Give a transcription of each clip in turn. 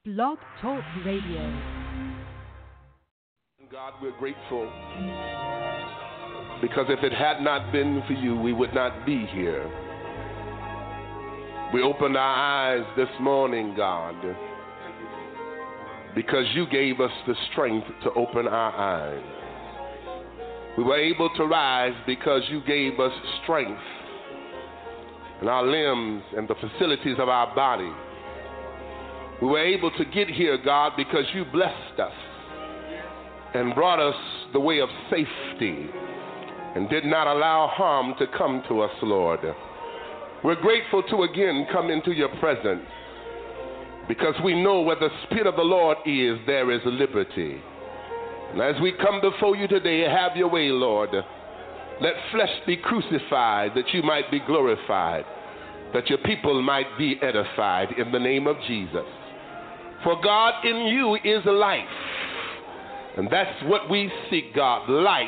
Blog Talk Radio. God, we're grateful because if it had not been for you, we would not be here. We opened our eyes this morning, God, because you gave us the strength to open our eyes. We were able to rise because you gave us strength in our limbs and the facilities of our body. We were able to get here, God, because you blessed us and brought us the way of safety and did not allow harm to come to us, Lord. We're grateful to again come into your presence because we know where the Spirit of the Lord is, there is liberty. And as we come before you today, have your way, Lord. Let flesh be crucified that you might be glorified, that your people might be edified in the name of Jesus. For God, in you is life. And that's what we seek, God, life,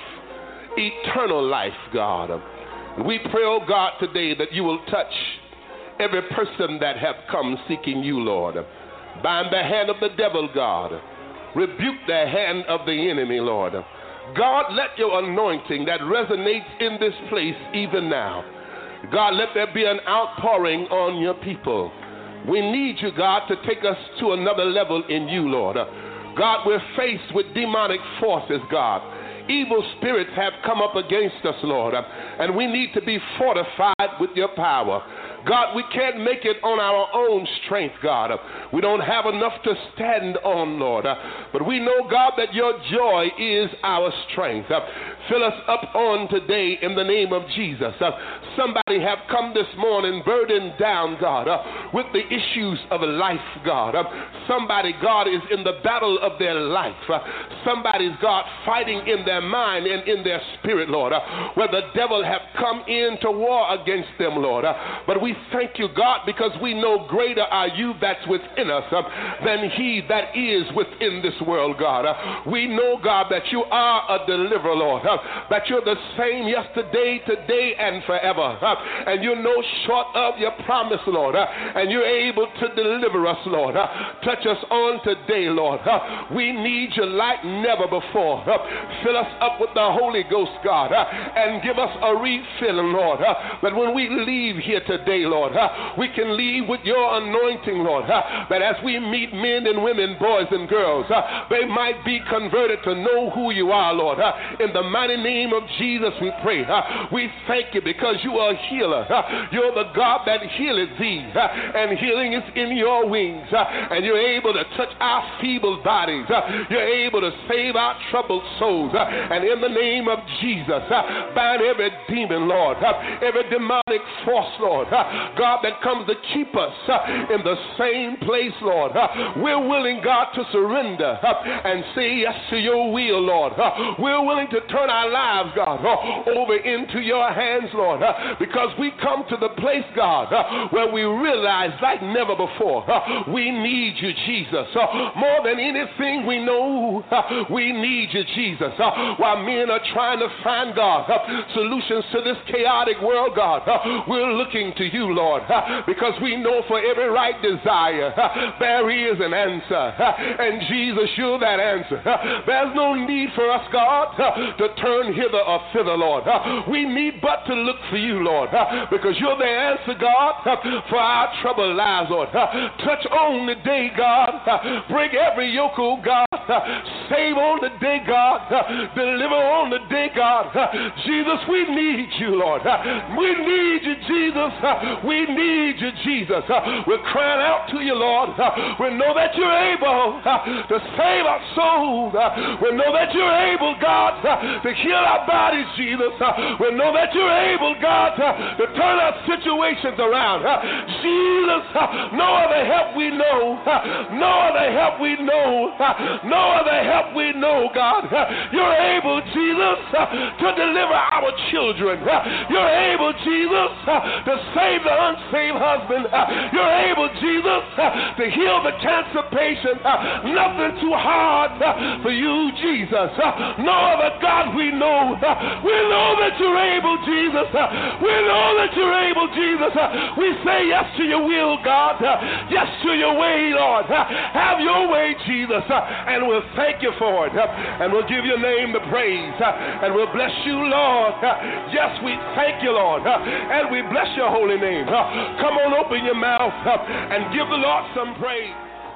eternal life, God. And we pray, oh God, today that you will touch every person that have come seeking you, Lord. Bind the hand of the devil, God. Rebuke the hand of the enemy, Lord. God, let your anointing that resonates in this place even now, God, let there be an outpouring on your people. We need you, God, to take us to another level in you, Lord. God, we're faced with demonic forces, God. Evil spirits have come up against us, Lord, and we need to be fortified with your power. God, we can't make it on our own strength, God. We don't have enough to stand on, Lord. But we know, God, that your joy is our strength. Fill us up on today in the name of Jesus. Somebody have come this morning burdened down, God, with the issues of life, God. Somebody, God, is in the battle of their life. Somebody's, God, fighting in their mind and in their spirit, Lord, where the devil have come in to war against them, Lord. But we thank you, God, because we know greater are you that's within us than he that is within this world, God. We know, God, that you are a deliverer, Lord, that you're the same yesterday, today, and forever. And you're no short of your promise, Lord, and you're able to deliver us, Lord. Touch us on today, Lord. We need you like never before. Fill us up with the Holy Ghost, God, and give us a refilling, Lord, that when we leave here today, Lord, we can leave with your anointing, Lord, that as we meet men and women, boys and girls, they might be converted to know who you are, Lord. In the mighty name of Jesus we pray. We thank you because you are a healer. You're the God that healeth thee, and healing is in your wings, and you're able to touch our feeble bodies. You're able to save our troubled souls, and in the name of Jesus, bind every demon, Lord, every demonic force, Lord, God, that comes to keep us in the same place, Lord. We're willing, God, to surrender and say yes to your will, Lord. We're willing to turn our lives, God, over into your hands, Lord, because we come to the place, God, where we realize like never before, we need you, Jesus. More than anything we know, we need you, Jesus. While men are trying to find, God, solutions to this chaotic world, God, we're looking to you, Lord, because we know for every right desire, there is an answer. And Jesus, you're that answer. There's no need for us, God, to turn hither or thither, Lord. We need but to look for you, Lord, because you're the answer, God, for our troubled lives, Lord. Touch on the day, God. Break every yoke, oh God. Save on the day, God. Deliver on the day, God. Jesus, we need you, Lord. We need you, Jesus. We need you, Jesus. We're crying out to you, Lord. We know that you're able to save our souls. We know that you're able, God, to heal our bodies, Jesus. We know that you're able, God, to turn our situations around. Jesus, no other help we know. No other help we know. No other help God, we know, God, you're able, Jesus, to deliver our children. You're able, Jesus, to save the unsaved husband. You're able, Jesus, to heal the cancer patient. Nothing too hard for you, Jesus. No other God we know. We know that you're able, Jesus. We know that you're able, Jesus. We say yes to your will, God. Yes to your way, Lord. Have your way, Jesus. And we'll thank you for it. And we'll give your name the praise. And we'll bless you, Lord. Yes, we thank you, Lord. And we bless your holy name. Come on, open your mouth and give the Lord some praise.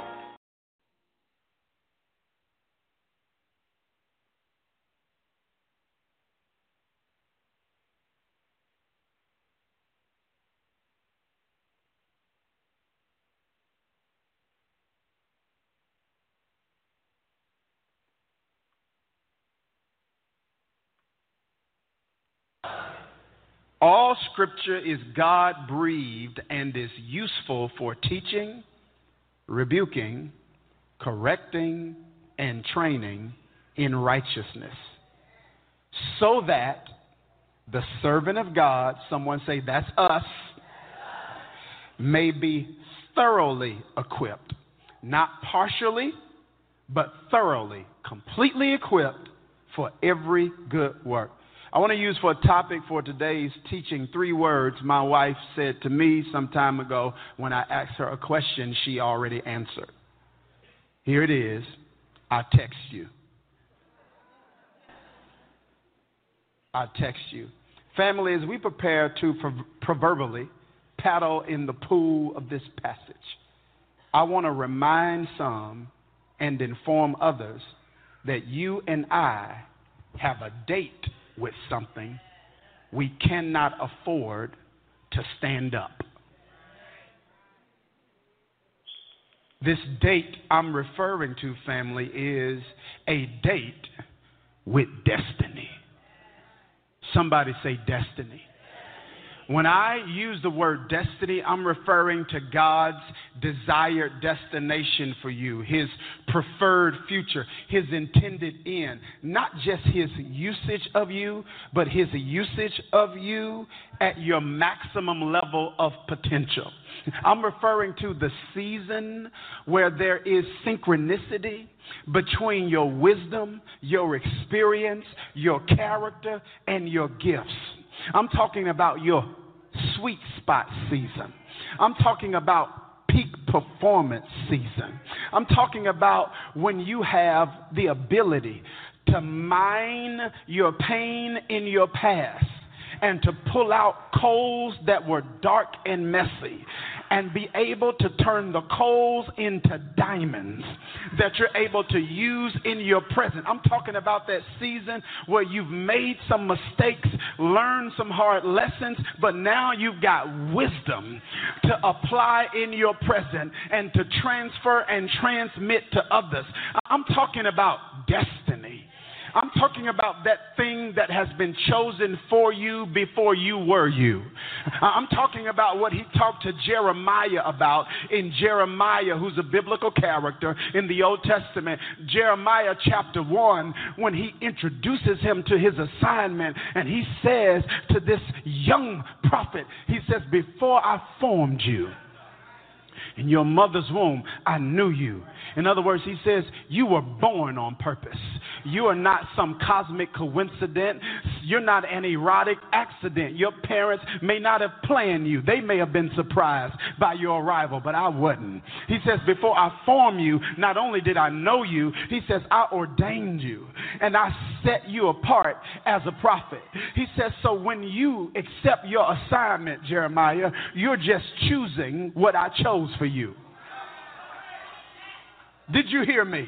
All scripture is God-breathed and is useful for teaching, rebuking, correcting, and training in righteousness, so that the servant of God, someone say that's us, may be thoroughly equipped, not partially, but thoroughly, completely equipped for every good work. I want to use for a topic for today's teaching 3 words my wife said to me some time ago when I asked her a question she already answered. Here it is. I text you. I text you. Family, as we prepare to proverbially paddle in the pool of this passage, I want to remind some and inform others that you and I have a date with something we cannot afford to stand up. This date I'm referring to, family, is a date with destiny. Somebody say destiny. When I use the word destiny, I'm referring to God's desired destination for you, his preferred future, his intended end. Not just his usage of you, but his usage of you at your maximum level of potential. I'm referring to the season where there is synchronicity between your wisdom, your experience, your character, and your gifts. I'm talking about your sweet spot season. I'm talking about peak performance season. I'm talking about when you have the ability to mine your pain in your past and to pull out coals that were dark and messy and be able to turn the coals into diamonds that you're able to use in your present. I'm talking about that season where you've made some mistakes, learned some hard lessons, but now you've got wisdom to apply in your present and to transfer and transmit to others. I'm talking about destiny. I'm talking about that thing that has been chosen for you before you were you. I'm talking about what he talked to Jeremiah about in Jeremiah, who's a biblical character in the Old Testament. Jeremiah chapter 1, when he introduces him to his assignment, and he says to this young prophet, he says, before I formed you in your mother's womb, I knew you. In other words, he says, you were born on purpose. You are not some cosmic coincidence. You're not an erotic accident. Your parents may not have planned you. They may have been surprised by your arrival, but I wasn't. He says, before I formed you, not only did I know you, he says, I ordained you and I set you apart as a prophet. He says, so when you accept your assignment, Jeremiah, you're just choosing what I chose for you. Did you hear me?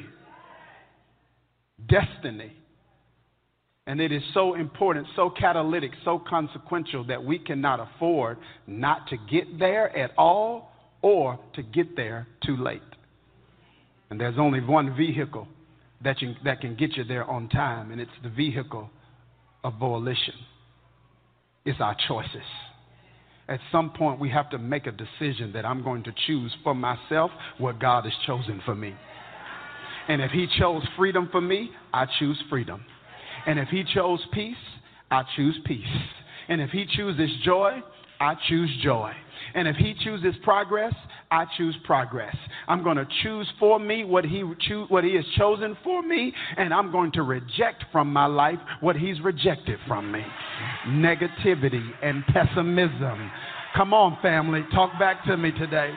Destiny. And it is so important, so catalytic, so consequential that we cannot afford not to get there at all or to get there too late. And there's only one vehicle that can get you there on time, and it's the vehicle of volition. It's our choices. At some point, we have to make a decision that I'm going to choose for myself what God has chosen for me. And if he chose freedom for me, I choose freedom. And if he chose peace, I choose peace. And if he chooses joy, I choose joy. And if he chooses progress, I choose progress. I'm going to choose for me what he has chosen for me, and I'm going to reject from my life what he's rejected from me. Negativity and pessimism. Come on, family, talk back to me today.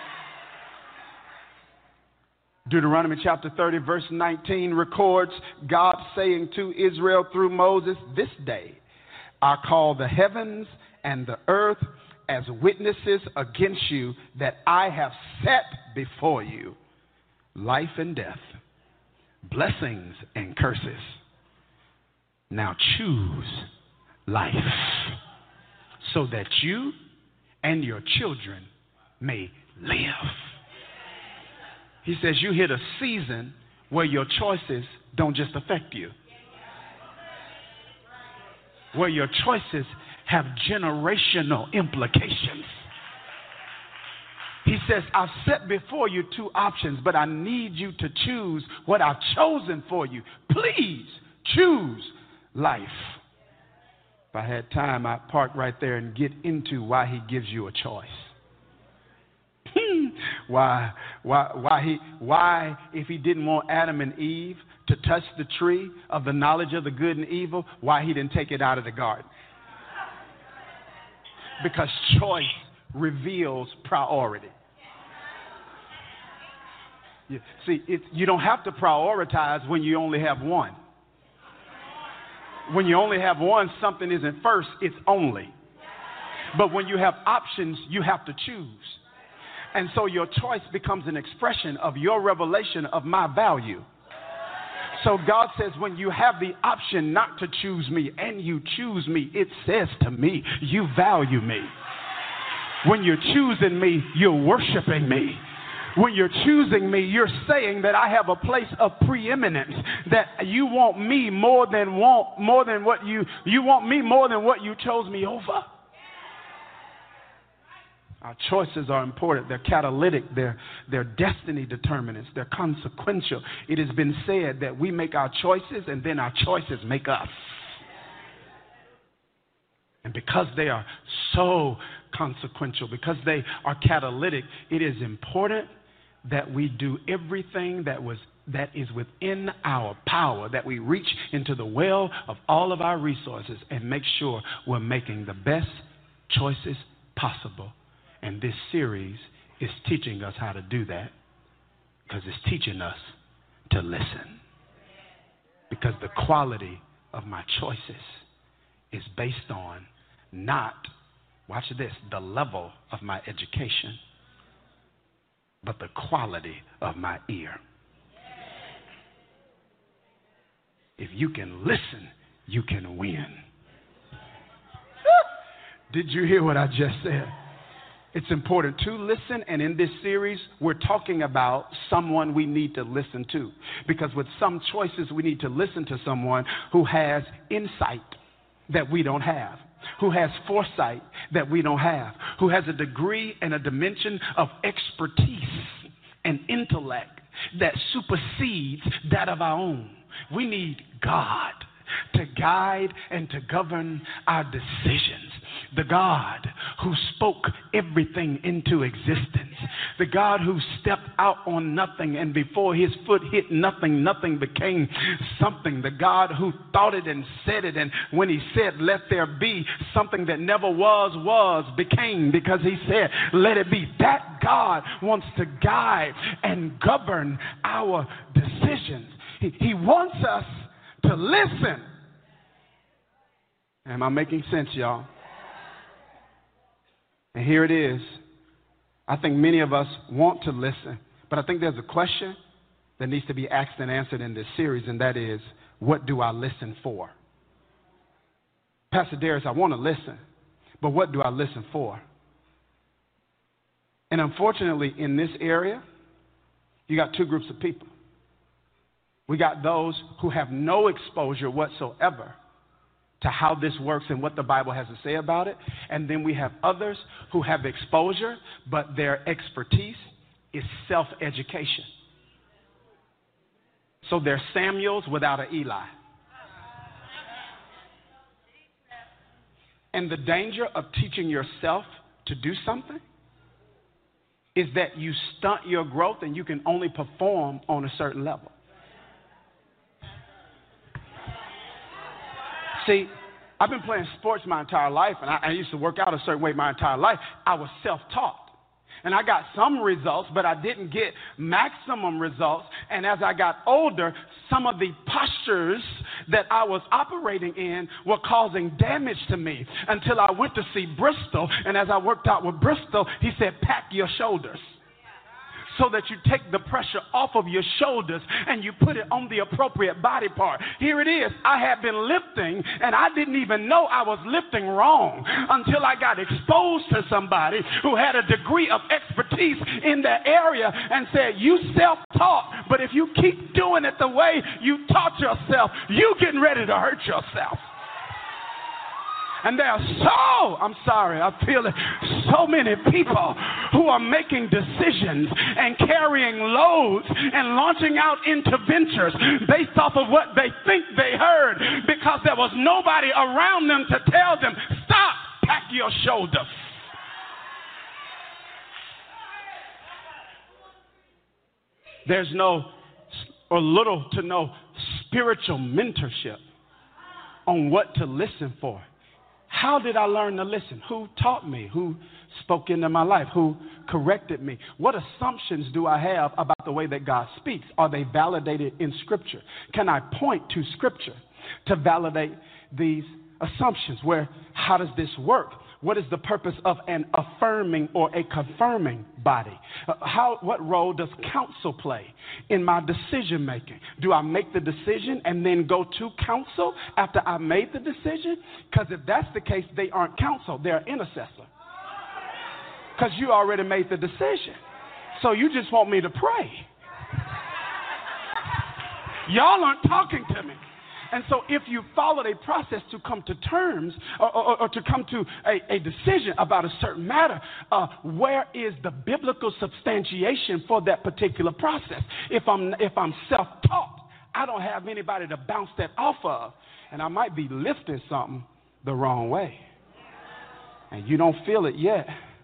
Deuteronomy chapter 30, verse 19 records God saying to Israel through Moses, "This day I call the heavens and the earth as witnesses against you that I have set before you life and death, blessings and curses. Now choose life so that you and your children may live." He says you hit a season where your choices don't just affect you, where your choices have generational implications. He says, I've set before you two options, but I need you to choose what I've chosen for you. Please choose life. If I had time, I'd park right there and get into why he gives you a choice. Why, if he didn't want Adam and Eve to touch the tree of the knowledge of the good and evil, why he didn't take it out of the garden? Because choice reveals priority. You don't have to prioritize when you only have one. When you only have one, something isn't first, it's only. But when you have options, you have to choose. And so your choice becomes an expression of your revelation of my value. So God says when you have the option not to choose me and you choose me, it says to me, you value me. When you're choosing me, you're worshiping me. When you're choosing me, you're saying that I have a place of preeminence, that you want me more than what you chose me over. Our choices are important. They're catalytic. They're destiny determinants. They're consequential. It has been said that we make our choices and then our choices make us. And because they are so consequential, because they are catalytic, it is important that we do everything that is within our power, that we reach into the well of all of our resources and make sure we're making the best choices possible. And this series is teaching us how to do that because it's teaching us to listen. Because the quality of my choices is based on not, watch this, the level of my education, but the quality of my ear. If you can listen, you can win. Did you hear what I just said? It's important to listen, and in this series, we're talking about someone we need to listen to. Because with some choices, we need to listen to someone who has insight that we don't have, who has foresight that we don't have, who has a degree and a dimension of expertise and intellect that supersedes that of our own. We need God to guide and to govern our decisions. The God who spoke everything into existence. The God who stepped out on nothing, and before his foot hit nothing, nothing became something. The God who thought it and said it, and when he said, let there be, something that never was, became, because he said, let it be. That God wants to guide and govern our decisions. He wants us to listen. Am I making sense, y'all? And here it is. I think many of us want to listen, but I think there's a question that needs to be asked and answered in this series, and that is, what do I listen for? Pastor Darius, I want to listen, but what do I listen for? And unfortunately, in this area, you got two groups of people. We got those who have no exposure whatsoever to how this works and what the Bible has to say about it. And then we have others who have exposure, but their expertise is self-education. So they're Samuels without an Eli. And the danger of teaching yourself to do something is that you stunt your growth and you can only perform on a certain level. See, I've been playing sports my entire life, and I used to work out a certain way my entire life. I was self-taught. And I got some results, but I didn't get maximum results. And as I got older, some of the postures that I was operating in were causing damage to me until I went to see Bristol. And as I worked out with Bristol, he said, pack your shoulders, so that you take the pressure off of your shoulders and you put it on the appropriate body part. Here it is. I had been lifting, and I didn't even know I was lifting wrong until I got exposed to somebody who had a degree of expertise in that area and said, you self-taught, but if you keep doing it the way you taught yourself, you getting ready to hurt yourself. And there are I feel it, so many people who are making decisions and carrying loads and launching out into ventures based off of what they think they heard because there was nobody around them to tell them, stop, pack your shoulders. There's no or little to no spiritual mentorship on what to listen for. How did I learn to listen? Who taught me? Who spoke into my life? Who corrected me? What assumptions do I have about the way that God speaks? Are they validated in Scripture? Can I point to Scripture to validate these assumptions? How does this work? What is the purpose of an affirming or a confirming body? What role does counsel play in my decision making? Do I make the decision and then go to counsel after I made the decision? Because if that's the case, they aren't counsel, they're intercessor. Because you already made the decision. So you just want me to pray. Y'all aren't talking to me. And so if you followed a process to come to terms or to come to a decision about a certain matter, where is the biblical substantiation for that particular process? If I'm self-taught, I don't have anybody to bounce that off of, and I might be lifting something the wrong way. And you don't feel it yet.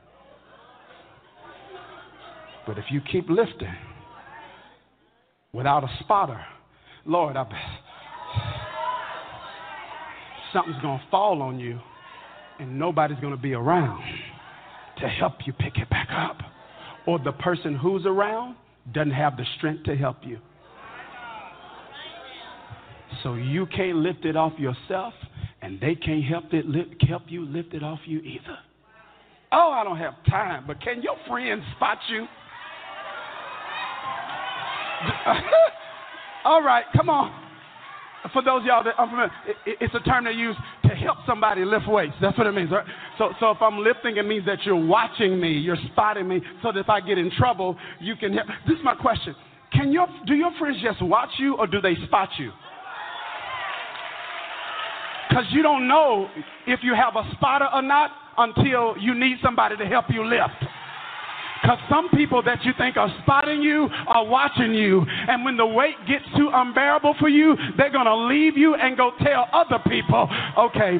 But if you keep lifting without a spotter, Lord, something's going to fall on you and nobody's going to be around to help you pick it back up. Or the person who's around doesn't have the strength to help you. So you can't lift it off yourself and they can't help you lift it off you either. Oh, I don't have time, but can your friends spot you? All right, come on. For those of y'all that are familiar, it's a term they use to help somebody lift weights. That's what it means, right? So if I'm lifting, it means that you're watching me, you're spotting me, so that if I get in trouble, you can help. This is my question. Do your friends just watch you, or do they spot you? Because you don't know if you have a spotter or not until you need somebody to help you lift. Because some people that you think are spotting you are watching you. And when the weight gets too unbearable for you, they're going to leave you and go tell other people, okay.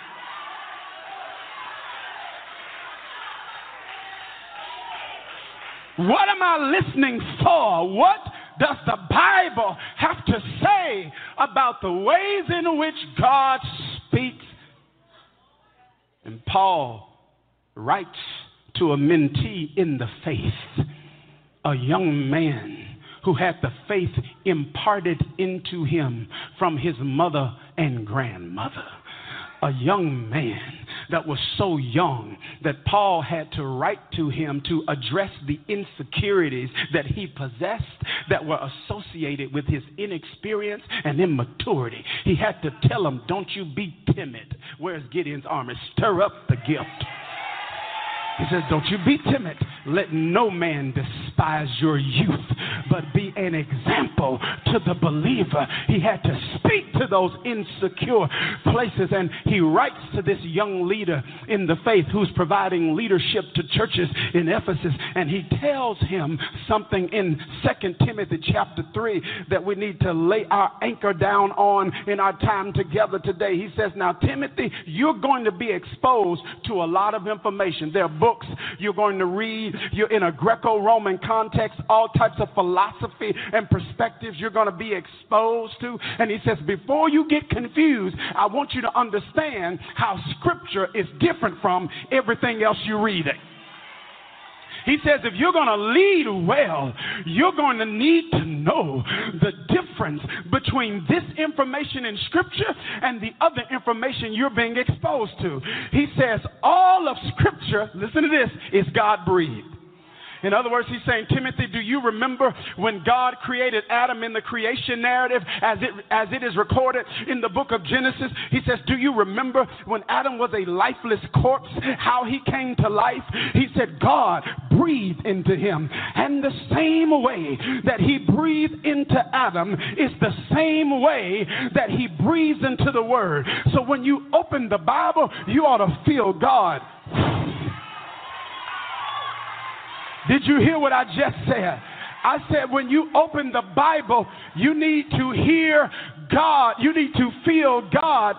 What am I listening for? What does the Bible have to say about the ways in which God speaks? And Paul writes to a mentee in the faith, a young man who had the faith imparted into him from his mother and grandmother. A young man that was so young that Paul had to write to him to address the insecurities that he possessed that were associated with his inexperience and immaturity. He had to tell him, don't you be timid. Where's Gideon's army? Stir up the gift. He says, don't you be timid. Let no man despise your youth, but be an example to the believer. He had to speak to those insecure places. And he writes to this young leader in the faith who's providing leadership to churches in Ephesus. And he tells him something in 2 Timothy chapter 3 that we need to lay our anchor down on in our time together today. He says, now, Timothy, you're going to be exposed to a lot of information. There are books you're going to read. You're in a Greco-Roman context, all types of philosophy and perspectives you're going to be exposed to. And he says, before you get confused, I want you to understand how Scripture is different from everything else you're reading. He says if you're going to lead well, you're going to need to know the difference between this information in Scripture and the other information you're being exposed to. He says all of Scripture, listen to this, is God-breathed. In other words, he's saying, Timothy, do you remember when God created Adam in the creation narrative as it is recorded in the book of Genesis? He says, do you remember when Adam was a lifeless corpse, how he came to life? He said, God breathed into him. And the same way that he breathed into Adam is the same way that he breathes into the Word. So when you open the Bible, you ought to feel God. Did you hear what I just said? I said when you open the Bible, you need to hear God. You need to feel God.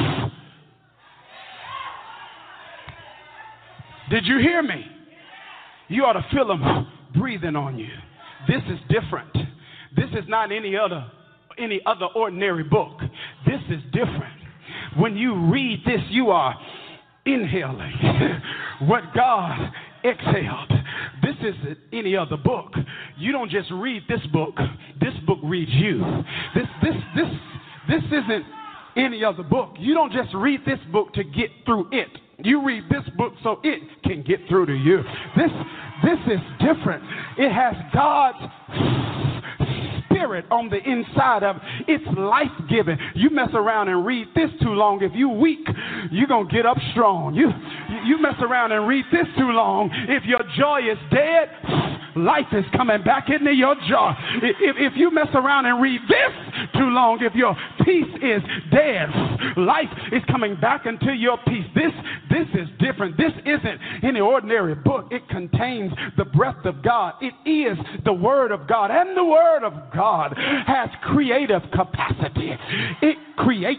Did you hear me? You ought to feel Him breathing on you. This is different. This is not any other ordinary book. This is different. When you read this, you are inhaling what God exhaled. This isn't any other book. You don't just read this book. This book reads you. This isn't any other book. You don't just read this book to get through it. You read this book so it can get through to you. This is different. It has God's Spirit on the inside of it. It's life-giving. You mess around and read this too long. If you weak, you're going to get up strong. You mess around and read this too long. If your joy is dead, life is coming back into your joy. If you mess around and read this too long, if your peace is dead, life is coming back into your peace. This is different. This isn't any ordinary book. It contains the breath of God. It is the Word of God. And the Word of God has creative capacity. It creates.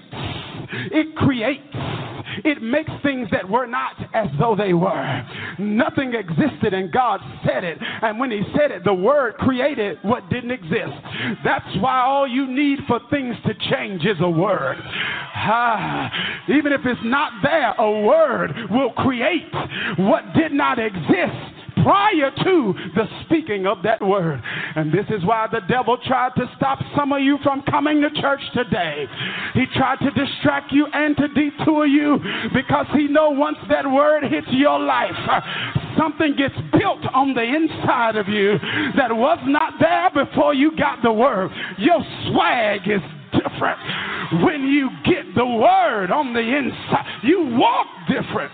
It makes things that were not as though they were. Nothing existed and God said it. And when He said it, the Word created what didn't exist. That's why all you need for things to change is a word. Even if it's not there, a word will create what did not exist prior to the speaking of that word. And this is why the devil tried to stop some of you from coming to church today. He tried to distract you and to detour you because he knows once that word hits your life, something gets built on the inside of you that was not there before you got the word. Your swag is different when you get the word on the inside. You walk different.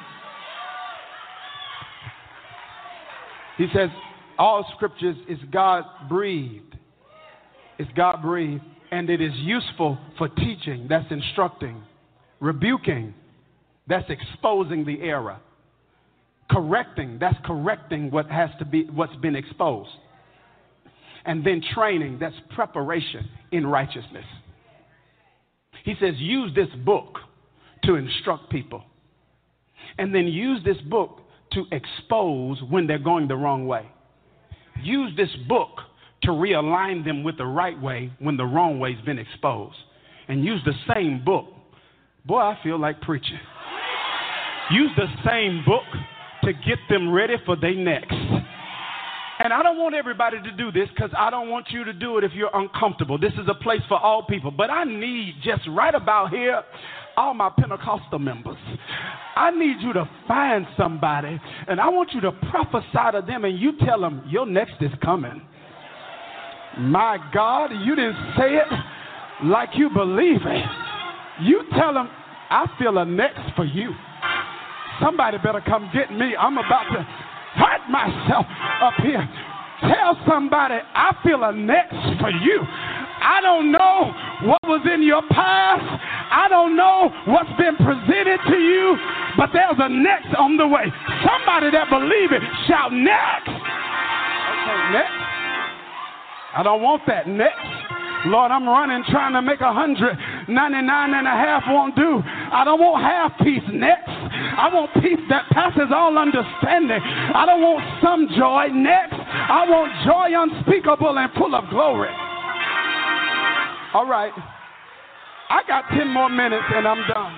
He says all scriptures is God-breathed. It's God-breathed, and it is useful for teaching, that's instructing, rebuking, that's exposing the error, correcting, that's correcting what's been exposed, and then training, that's preparation in righteousness. He says use this book to instruct people, and then use this book to expose when they're going the wrong way. Use this book to realign them with the right way when the wrong way's been exposed. And use the same book. Boy, I feel like preaching. Use the same book to get them ready for their next. And I don't want everybody to do this because I don't want you to do it if you're uncomfortable. This is a place for all people. But I need just right about here, all my Pentecostal members. I need you to find somebody, and I want you to prophesy to them, and you tell them, your next is coming. My God, you didn't say it like you believe it. You tell them, I feel a next for you. Somebody better come get me. I'm about to hurt myself up here. Tell somebody, I feel a next for you. I don't know what was in your past. I don't know what's been presented to you, but there's a next on the way. Somebody that believe it, shout next. Okay, next. I don't want that next. Lord, I'm running trying to make 199 and a half won't do. I don't want half peace next. I want peace that passes all understanding. I don't want some joy next. I want joy unspeakable and full of glory. All right. I got 10 more minutes and I'm done.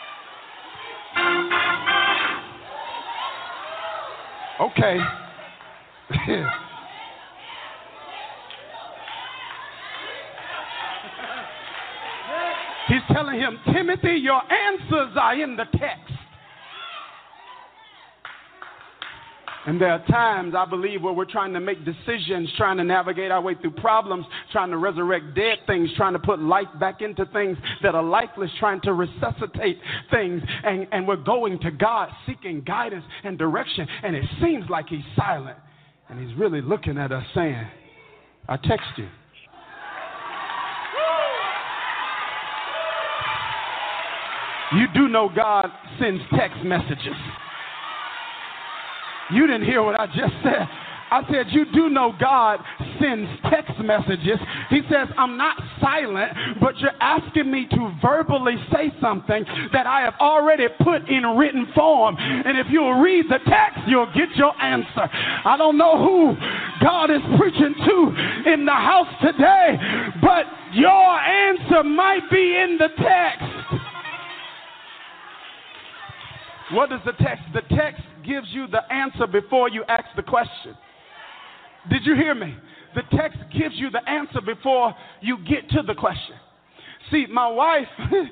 Okay. He's telling him, Timothy, your answers are in the text. And there are times, I believe, where we're trying to make decisions, trying to navigate our way through problems, trying to resurrect dead things, trying to put life back into things that are lifeless, trying to resuscitate things. And we're going to God seeking guidance and direction. And it seems like he's silent. And he's really looking at us saying, I text you. You do know God sends text messages. You didn't hear what I just said. I said, you do know God sends text messages. He says, I'm not silent, but you're asking me to verbally say something that I have already put in written form. And if you'll read the text, you'll get your answer. I don't know who God is preaching to in the house today, but your answer might be in the text. What is the text? The text gives you the answer before you ask the question. Did you hear me? The text gives you the answer before you get to the question. See, my wife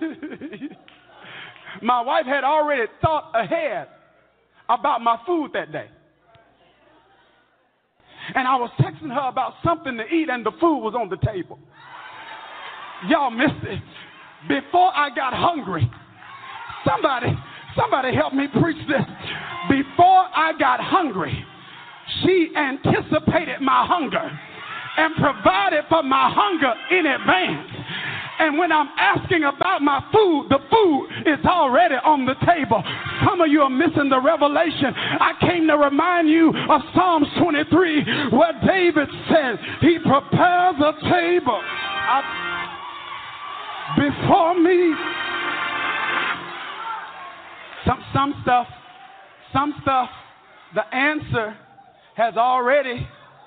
had already thought ahead about my food that day. And I was texting her about something to eat and the food was on the table. Y'all missed it. Before I got hungry, somebody help me preach this. Before I got hungry, she anticipated my hunger and provided for my hunger in advance. And when I'm asking about my food, the food is already on the table. Some of you are missing the revelation. I came to remind you of Psalms 23, where David said, he prepares a table before me. Some stuff, the answer has already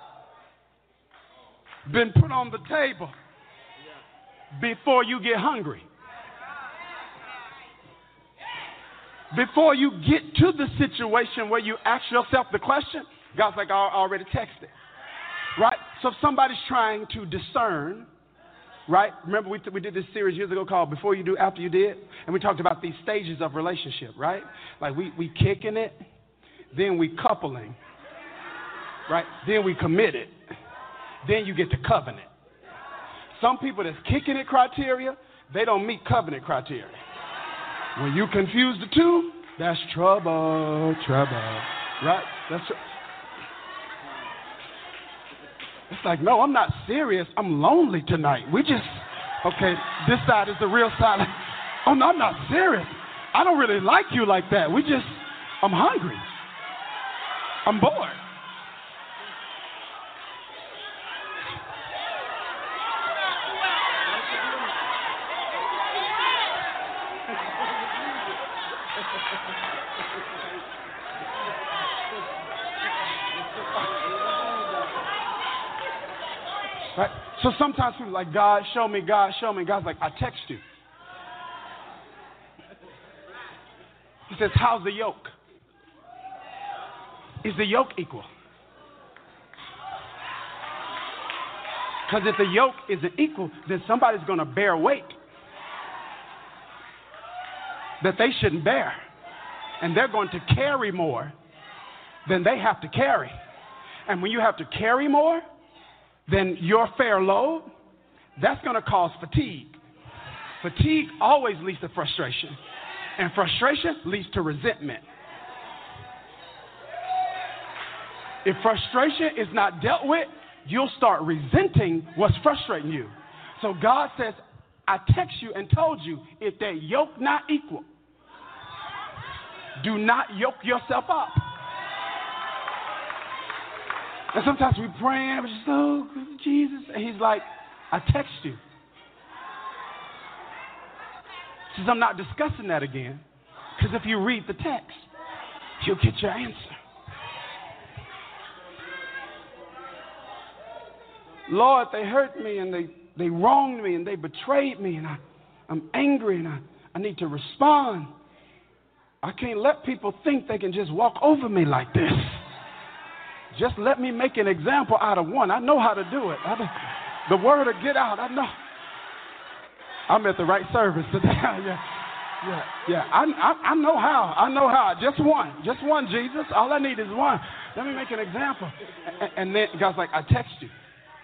been put on the table before you get hungry. Before you get to the situation where you ask yourself the question, God's like, I already texted. Right? So if somebody's trying to discern, right? Remember we did this series years ago called Before You Do, After You Did? And we talked about these stages of relationship, right? Like we kicking it, then we coupling, right? Then we committed. Then you get to covenant. Some people that's kicking it criteria, they don't meet covenant criteria. When you confuse the two, that's trouble, right? That's It's like, no, I'm not serious. I'm lonely tonight. Okay, this side is the real side. Oh, no, I'm not serious. I don't really like you like that. I'm hungry. I'm bored. Right? So sometimes people are like, God, show me. God, show me. God's like, I text you. He says, how's the yoke? Is the yoke equal? Because if the yoke isn't equal, then somebody's going to bear weight that they shouldn't bear. And they're going to carry more than they have to carry. And when you have to carry more than your fair load, that's going to cause fatigue. Fatigue always leads to frustration. And frustration leads to resentment. If frustration is not dealt with, you'll start resenting what's frustrating you. So God says, I text you and told you, if that yoke not equal, do not yoke yourself up. And sometimes we praying, we're just, oh, Jesus. And he's like, I text you. He says, I'm not discussing that again. Because if you read the text, you'll get your answer. Lord, they hurt me and they wronged me and they betrayed me and I'm angry and I need to respond. I can't let people think they can just walk over me like this. Just let me make an example out of one. I know how to do it. The word will get out. I know. I'm at the right service today. Yeah. I know how. I know how. Just one, Jesus. All I need is one. Let me make an example. And then God's like, I text you.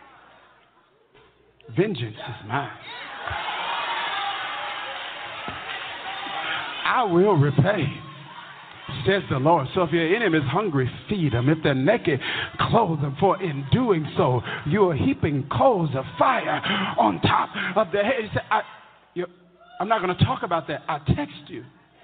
Vengeance is mine. I will repay, says the Lord. So if your enemy is hungry, feed them. If they're naked, clothe them. For in doing so, you are heaping coals of fire on top of their head. He said, I'm not going to talk about that. I text you.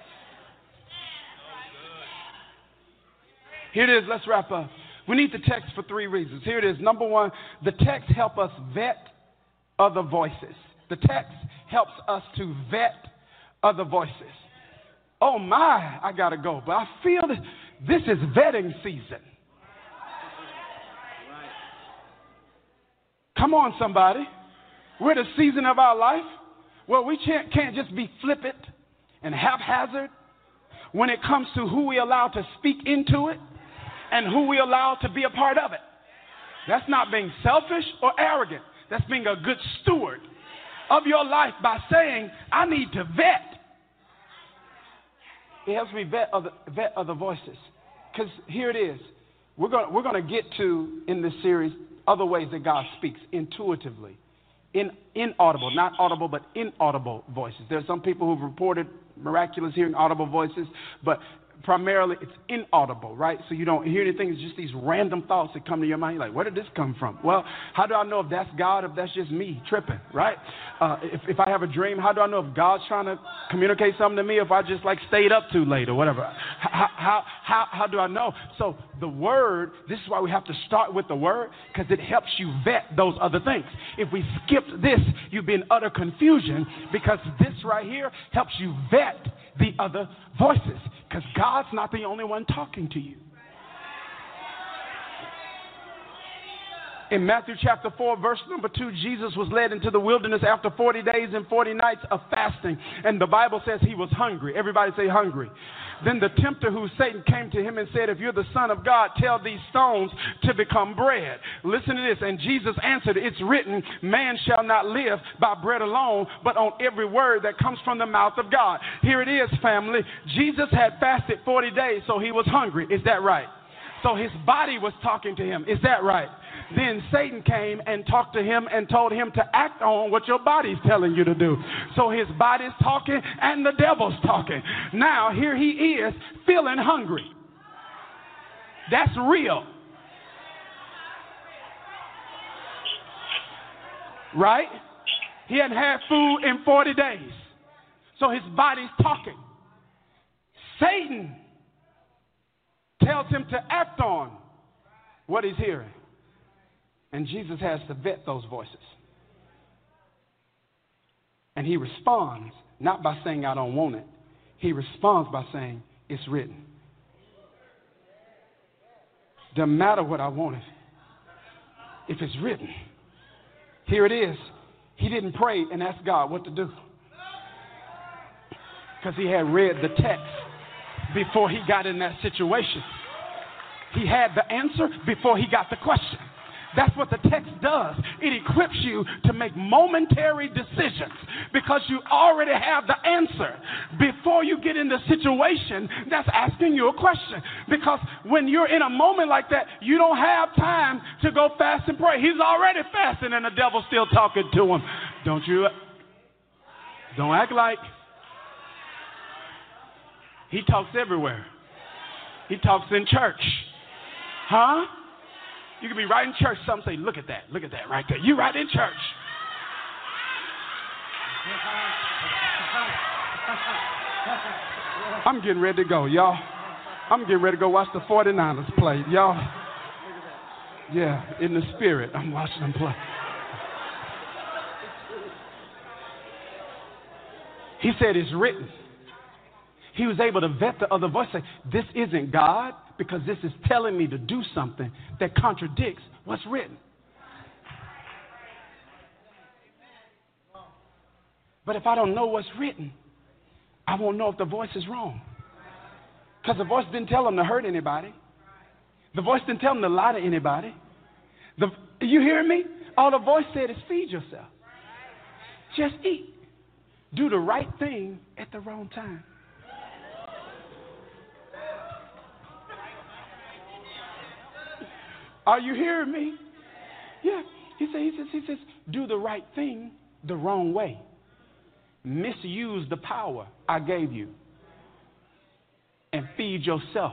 Here it is. Let's wrap up. We need the text for 3 reasons. Here it is. Number 1, the text helps us vet other voices. The text helps us to vet other voices. Oh my, I got to go. But I feel that this is vetting season. Come on, somebody. We're at a season of our life where we can't just be flippant and haphazard when it comes to who we allow to speak into it and who we allow to be a part of it. That's not being selfish or arrogant. That's being a good steward of your life by saying, I need to vet. It helps me vet other voices. Because here it is. We're going to get to, in this series, other ways that God speaks intuitively. Inaudible, not audible, but inaudible voices. There are some people who've reported miraculous hearing audible voices, but primarily it's inaudible, right? So you don't hear anything. It's just these random thoughts that come to your mind. You're like, where did this come from? Well, how do I know if that's God or if that's just me tripping, right? If I have a dream, how do I know if God's trying to communicate something to me, if I just like stayed up too late or whatever? How do I know? So the word, this is why we have to start with the word, because it helps you vet those other things. If we skipped this, you'd be in utter confusion, because this right here helps you vet the other voices, because God's not the only one talking to you. In Matthew chapter 4, verse number 2, Jesus was led into the wilderness after 40 days and 40 nights of fasting. And the Bible says he was hungry. Everybody say hungry. Then the tempter, who Satan, came to him and said, if you're the Son of God, tell these stones to become bread. Listen to this. And Jesus answered, it's written, man shall not live by bread alone, but on every word that comes from the mouth of God. Here it is, family. Jesus had fasted 40 days, so he was hungry. Is that right? So his body was talking to him. Is that right? Then Satan came and talked to him and told him to act on what your body's telling you to do. So his body's talking and the devil's talking. Now here he is feeling hungry. That's real. Right? He hadn't had food in 40 days. So his body's talking. Satan tells him to act on what he's hearing. And Jesus has to vet those voices. And he responds not by saying, I don't want it. He responds by saying, it's written. Doesn't matter what I wanted. If it's written. Here it is. He didn't pray and ask God what to do. Because he had read the text before he got in that situation. He had the answer before he got the question. That's what the text does. It equips you to make momentary decisions because you already have the answer before you get in the situation that's asking you a question. Because when you're in a moment like that, you don't have time to go fast and pray. He's already fasting and the devil's still talking to him. Don't act like. He talks everywhere. He talks in church. Huh? You can be right in church. Some say, look at that right there. You right in church. I'm getting ready to go, y'all. I'm getting ready to go watch the 49ers play, y'all. Yeah, in the spirit, I'm watching them play. He said it's written. He was able to vet the other voice, say, this isn't God, because this is telling me to do something that contradicts what's written. But if I don't know what's written, I won't know if the voice is wrong. Because the voice didn't tell him to hurt anybody. The voice didn't tell him to lie to anybody. You hear me? All the voice said is feed yourself. Just eat. Do the right thing at the wrong time. Are you hearing me? Yeah. He says, do the right thing the wrong way. Misuse the power I gave you and feed yourself.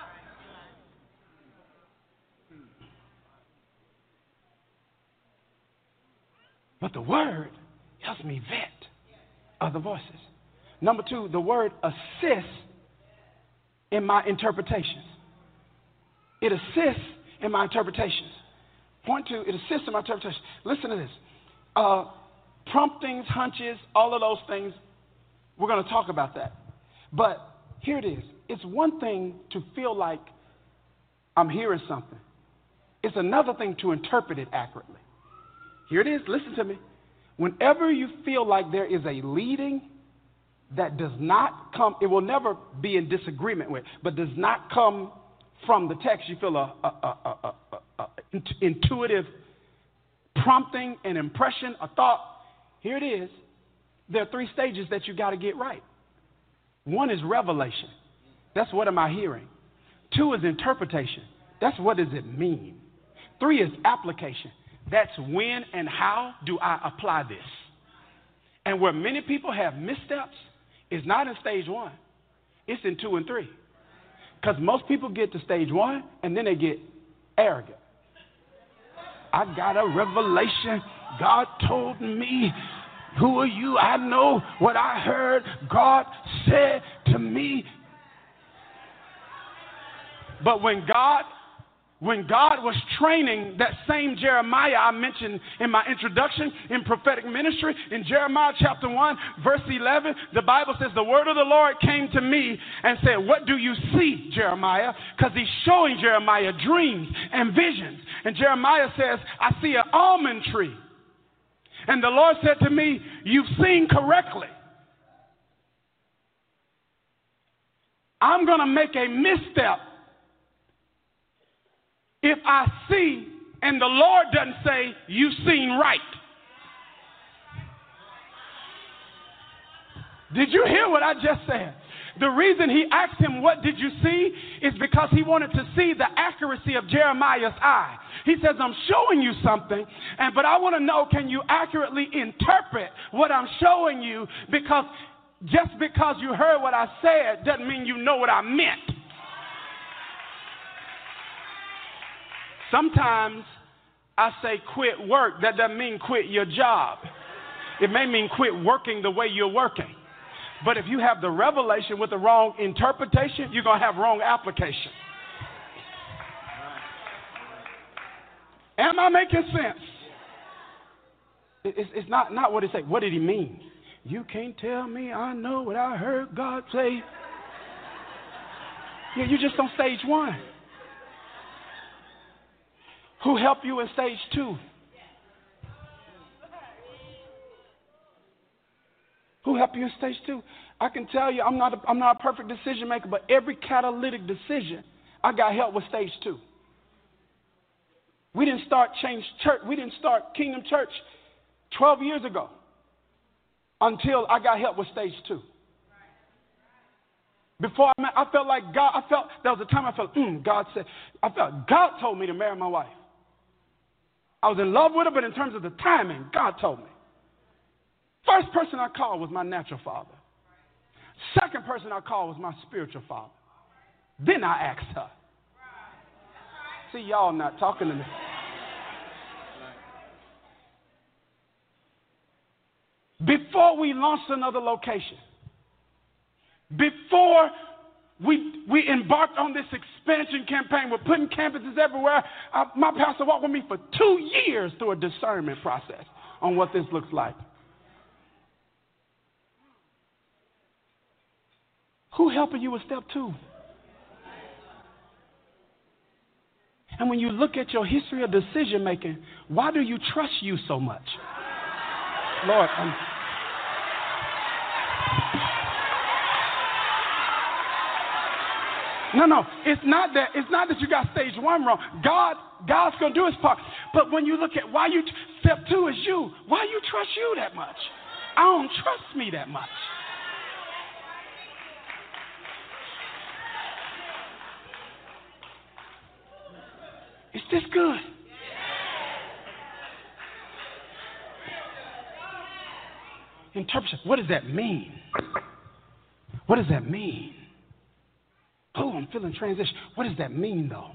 But the word helps me vet other voices. Number two, the word assists in my interpretations. It assists in my interpretations. Point two, it assists in my interpretations. Listen to this. Promptings, hunches, all of those things, we're going to talk about that. But here it is. It's one thing to feel like I'm hearing something. It's another thing to interpret it accurately. Here it is. Listen to me. Whenever you feel like there is a leading that does not come, it will never be in disagreement with, but does not come from the text, you feel a intuitive prompting, an impression, a thought. Here it is. There are three stages that you got to get right. One is revelation. That's what am I hearing. Two is interpretation. That's what does it mean. Three is application. That's when and how do I apply this. And where many people have missteps is not in stage one. It's in 2 and 3. Because most people get to stage 1 and then they get arrogant. I got a revelation. God told me. Who are you? I know what I heard God said to me. But when God was training that same Jeremiah I mentioned in my introduction in prophetic ministry, in Jeremiah chapter 1, verse 11, the Bible says, the word of the Lord came to me and said, what do you see, Jeremiah? Because he's showing Jeremiah dreams and visions. And Jeremiah says, I see an almond tree. And the Lord said to me, you've seen correctly. I'm going to make a misstep if I see and the Lord doesn't say, you've seen right. Did you hear what I just said? The reason he asked him, what did you see? Is because he wanted to see the accuracy of Jeremiah's eye. He says, I'm showing you something, but I want to know, can you accurately interpret what I'm showing you? Because just because you heard what I said doesn't mean you know what I meant. Sometimes I say quit work. That doesn't mean quit your job. It may mean quit working the way you're working. But if you have the revelation with the wrong interpretation, you're going to have wrong application. Am I making sense? It's not what it say. What did he mean? You can't tell me I know what I heard God say. Yeah, you're just on stage 1. Who helped you in stage 2? Who helped you in stage 2? I can tell you I'm not a perfect decision maker, but every catalytic decision, I got help with stage 2. We didn't start Change Church. We didn't start Kingdom Church 12 years ago until I got help with stage 2. Before I felt like God, there was a time I felt, God told me to marry my wife. I was in love with her, but in terms of the timing, God told me. First person I called was my natural father. Second person I called was my spiritual father. Then I asked her. see y'all not talking to me. Before we launched another location, before we embarked on this expansion campaign, we're putting campuses everywhere. My pastor walked with me for 2 years through a discernment process on what this looks like. Who helping you with step 2? And when you look at your history of decision making, why do you trust you so much? Lord, No, it's not that you got stage 1 wrong. God's gonna do his part. But when you look at why you step 2 is you, why you trust you that much? I don't trust me that much. Is this good? Interpretation. What does that mean? What does that mean? Oh, I'm feeling transition. What does that mean, though?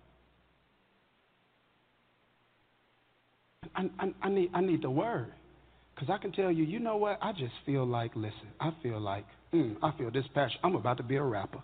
I need the word. Because I can tell you, you know what? I just feel like, listen, I feel this passion. I'm about to be a rapper.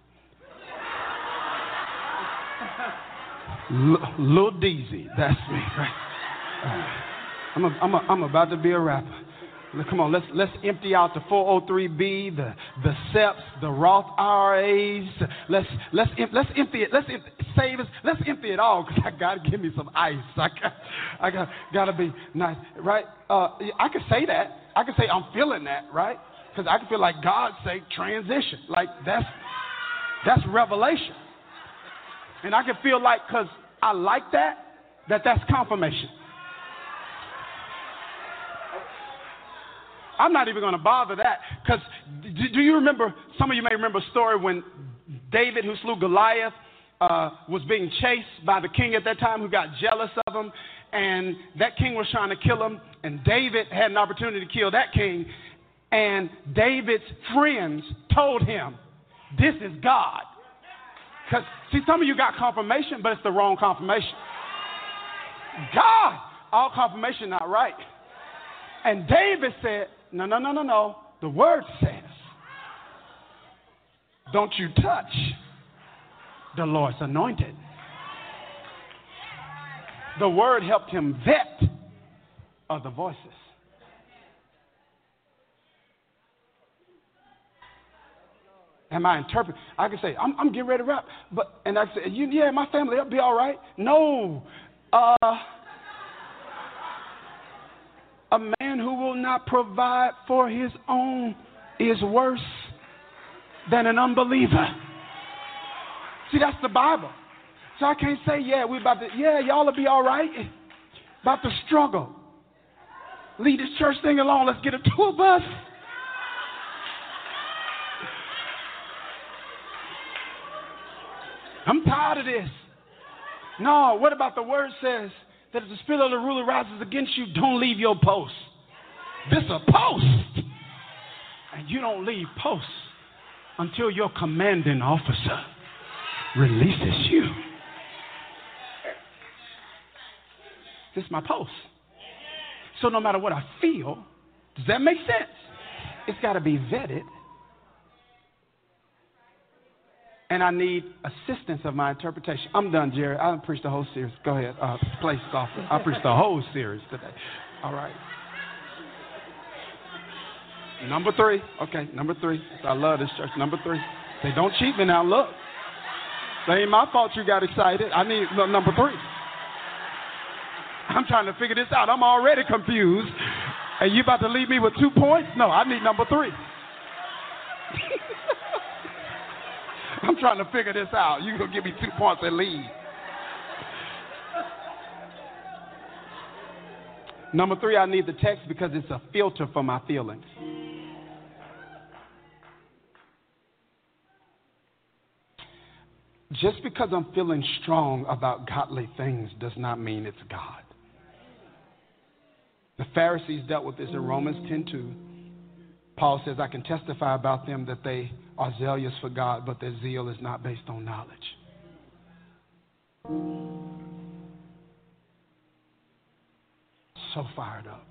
Lil Deezy, that's me, right? I'm about to be a rapper. Come on, let's empty out the 403B, the SEPs, the Roth IRAs. Let's empty it. Let's save us. Let's empty it all because I gotta give me some ice. I gotta be nice, right? I could say that. I could say I'm feeling that, right? Because I can feel like God say transition. Like that's revelation. And I can feel like, because I like that's confirmation. I'm not even going to bother that, because do you remember, some of you may remember a story when David, who slew Goliath, was being chased by the king at that time who got jealous of him, and that king was trying to kill him, and David had an opportunity to kill that king, and David's friends told him, this is God. Because, see, some of you got confirmation, but it's the wrong confirmation. God, all confirmation not right. And David said, no. The word says, don't you touch the Lord's anointed. The word helped him vet other voices. Am I interpreting? I can say, I'm getting ready to rap. And I say, yeah, my family, it'll be all right. No. A man who will not provide for his own is worse than an unbeliever. See, that's the Bible. So I can't say, y'all will be all right. About to struggle. Leave this church thing alone. Let's get a tour bus. I'm tired of this. No, what about the word says that if the spirit of the ruler rises against you, don't leave your post. This is a post. And you don't leave posts until your commanding officer releases you. This is my post. So no matter what I feel, does that make sense? It's got to be vetted. And I need assistance of my interpretation. I'm done, Jerry. I preached the whole series. Go ahead. Play softly. I preached the whole series today. All right. Number 3. Okay, number 3. I love this church. Number 3. Say, don't cheat me now. Look. It ain't my fault you got excited. I need number 3. I'm trying to figure this out. I'm already confused. And you about to leave me with 2 points? No, I need number 3. I'm trying to figure this out. You're going to give me 2 points and leave. Number 3, I need the text because it's a filter for my feelings. Just because I'm feeling strong about godly things does not mean it's God. The Pharisees dealt with this in Romans 10:2. Paul says, I can testify about them that they are zealous for God, but their zeal is not based on knowledge. so fired up.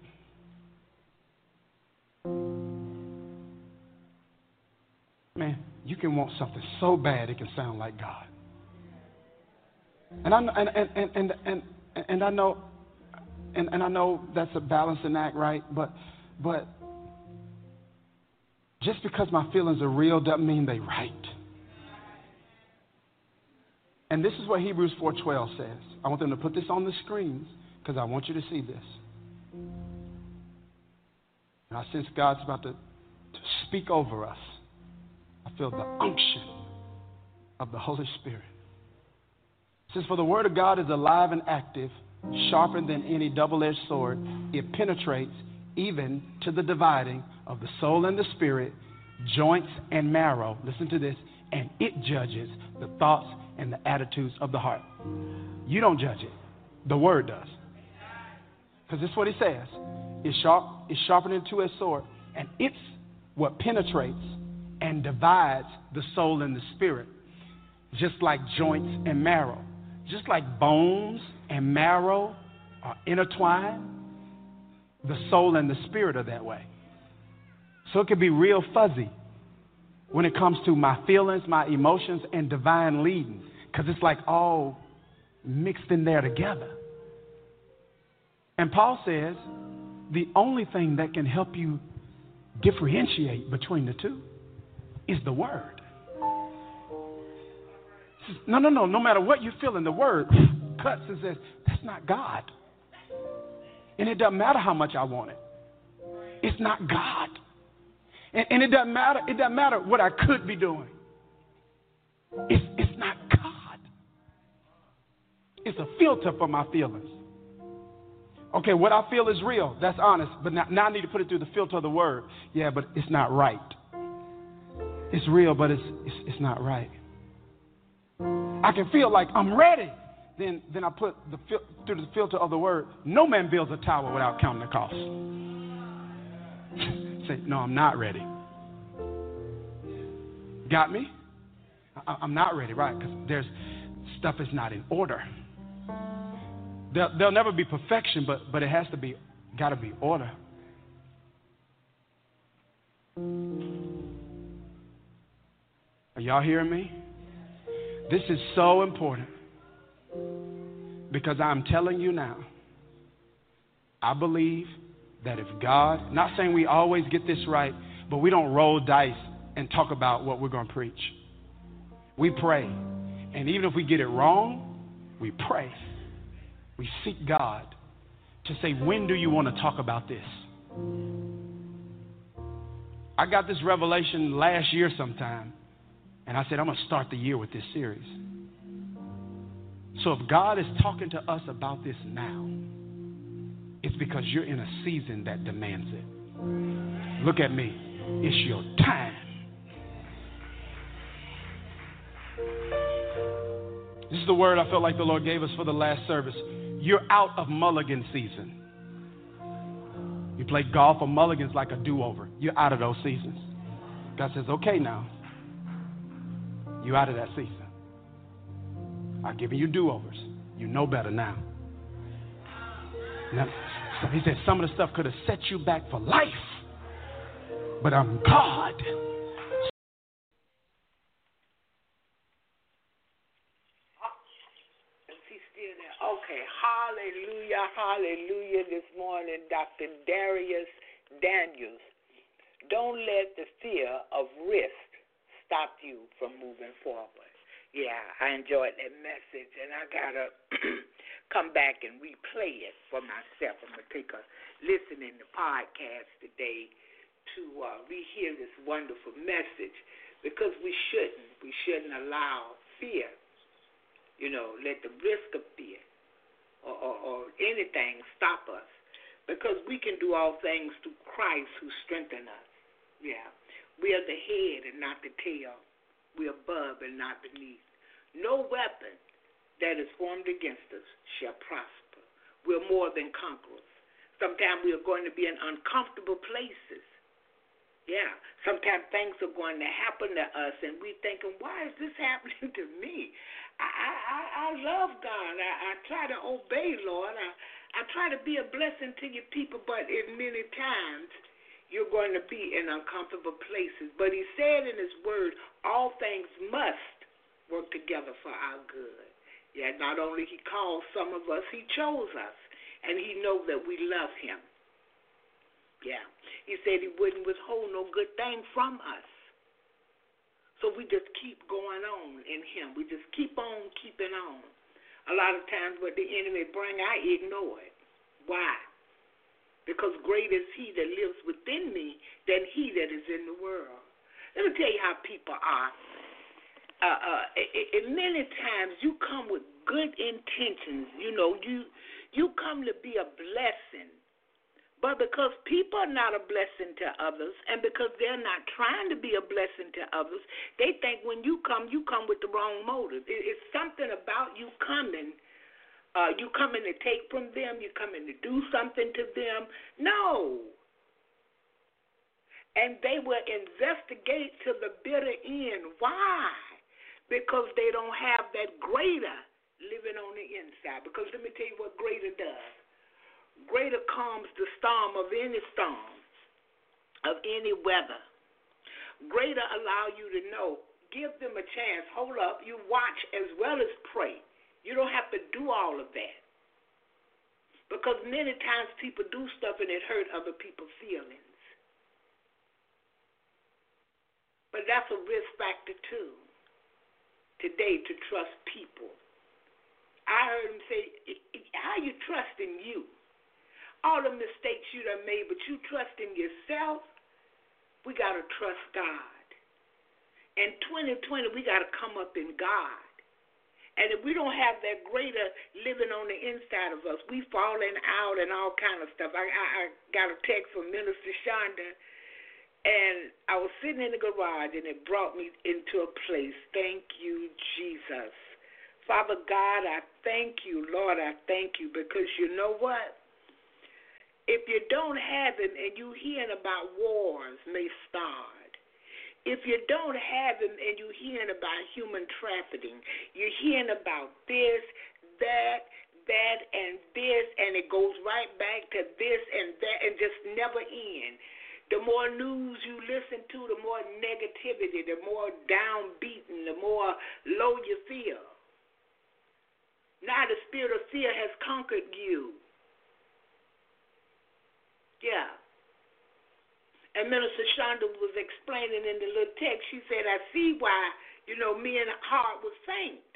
Man, you can want something so bad it can sound like God. And I know that's a balancing act, right? But just because my feelings are real doesn't mean they're right. And this is what Hebrews 4:12 says. I want them to put this on the screens because I want you to see this. And I sense God's about to speak over us. I feel the unction of the Holy Spirit. It says, for the word of God is alive and active, sharper than any double-edged sword. It penetrates even to the dividing of the soul and the spirit, joints and marrow. Listen to this. And it judges the thoughts and the attitudes of the heart. You don't judge it. The word does. Because this is what he says. It's sharpened into a sword, and it's what penetrates and divides the soul and the spirit, just like joints and marrow. Just like bones and marrow are intertwined, the soul and the spirit are that way. So it can be real fuzzy when it comes to my feelings, my emotions, and divine leading, because it's like all mixed in there together. And Paul says the only thing that can help you differentiate between the two is the word. No matter what you feel in the word, cuts and says, that's not God. And it doesn't matter how much I want it. It's not God. And it doesn't matter what I could be doing. It's not God. It's a filter for my feelings. Okay, what I feel is real. That's honest. But now I need to put it through the filter of the word. Yeah, but it's not right. It's real, but it's not right. I can feel like I'm ready. Then I put through the filter of the word. No man builds a tower without counting the cost. Say, no, I'm not ready. Got me? I'm not ready, right? Because there's stuff is not in order. There'll never be perfection, but it has to be, got to be order. Are y'all hearing me? This is so important because I'm telling you now, I believe that if God, not saying we always get this right, but we don't roll dice and talk about what we're going to preach. We pray. And even if we get it wrong, we pray. We seek God to say, when do you want to talk about this? I got this revelation last year sometime, and I said, I'm going to start the year with this series. So if God is talking to us about this now, it's because you're in a season that demands it. Look at me. It's your time. This is the word I felt like the Lord gave us for the last service. You're out of mulligan season. You play golf or mulligans like a do-over. You're out of those seasons. God says, okay now. You're out of that season. I've given you do-overs. You know better now. Now, so he said some of the stuff could have set you back for life. But I'm God. Okay, hallelujah this morning, Dr. Darius Daniels. Don't let the fear of risk stop you from moving forward. Yeah, I enjoyed that message, and I got to come back and replay it for myself. I'm going to take a listen in the podcast today to rehear this wonderful message, because we shouldn't allow fear, let the risk of fear or anything stop us, because we can do all things through Christ who strengthens us. Yeah, we are the head and not the tail. We are above and not beneath. No weapon that is formed against us shall prosper. We're more than conquerors. Sometimes we are going to be in uncomfortable places. Yeah, sometimes things are going to happen to us, and we're thinking, why is this happening to me? I love God. I try to obey, Lord. I try to be a blessing to your people, but in many times you're going to be in uncomfortable places. But he said in his word, all things must work together for our good. Yeah, not only he called some of us, he chose us. And he knows that we love him. Yeah. He said he wouldn't withhold no good thing from us. So we just keep going on in him. We just keep on keeping on. A lot of times what the enemy bring, I ignore it. Why? Because greater is he that lives within me than he that is in the world. Let me tell you how people are. Many times you come with good intentions. You know, you come to be a blessing. But because people are not a blessing to others, and because they're not trying to be a blessing to others, they think when you come with the wrong motive. It's something about you coming. You coming to take from them. You coming to do something to them. No. And they will investigate to the bitter end. Why? Because they don't have that greater living on the inside. Because let me tell you what greater does. Greater calms the storm, of any weather. Greater allow you to know. Give them a chance. Hold up. You watch as well as pray. You don't have to do all of that. Because many times people do stuff and it hurt other people's feelings. But that's a risk factor too. Today, to trust people. I heard him say, how you trusting you? All the mistakes you done made, but you trust in yourself, we got to trust God. In 2020, we got to come up in God. And if we don't have that greater living on the inside of us, we falling out and all kind of stuff. I got a text from Minister Shonda, and I was sitting in the garage, and it brought me into a place. Thank you, Jesus. Father God, I thank you. Lord, I thank you, because you know what? If you don't have him and you hearing about wars may start, if you don't have him and you hearing about human trafficking, you're hearing about this, that, and this, and it goes right back to this and that and just never end. The more news you listen to, the more negativity, the more downbeaten, the more low you feel. Now the spirit of fear has conquered you. Yeah. And Minister Shonda was explaining in the little text, she said, I see why, me and heart was faint.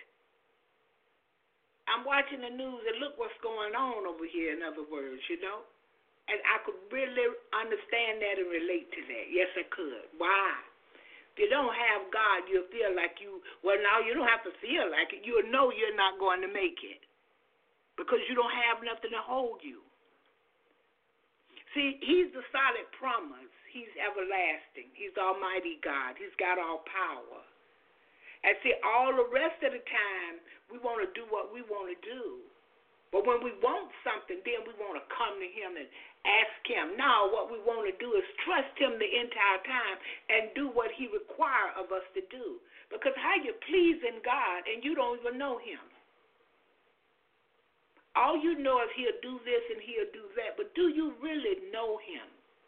I'm watching the news and look what's going on over here, in other words, And I could really understand that and relate to that. Yes, I could. Why? If you don't have God, you'll feel like now you don't have to feel like it. You'll know you're not going to make it because you don't have nothing to hold you. See, he's the solid promise. He's everlasting. He's Almighty God. He's got all power. And see, all the rest of the time, we want to do what we want to do. But when we want something, then we want to come to him and ask him. Now, what we want to do is trust him the entire time and do what he requires of us to do. Because how you pleasing God and you don't even know him? All you know is he'll do this and he'll do that, but do you really know him?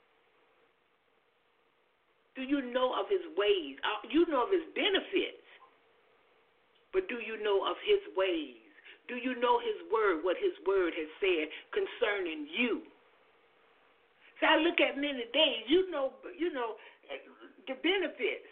Do you know of his ways? You know of his benefits, but do you know of his ways? Do you know his word, what his word has said concerning you? So I look at many days, you know the benefits.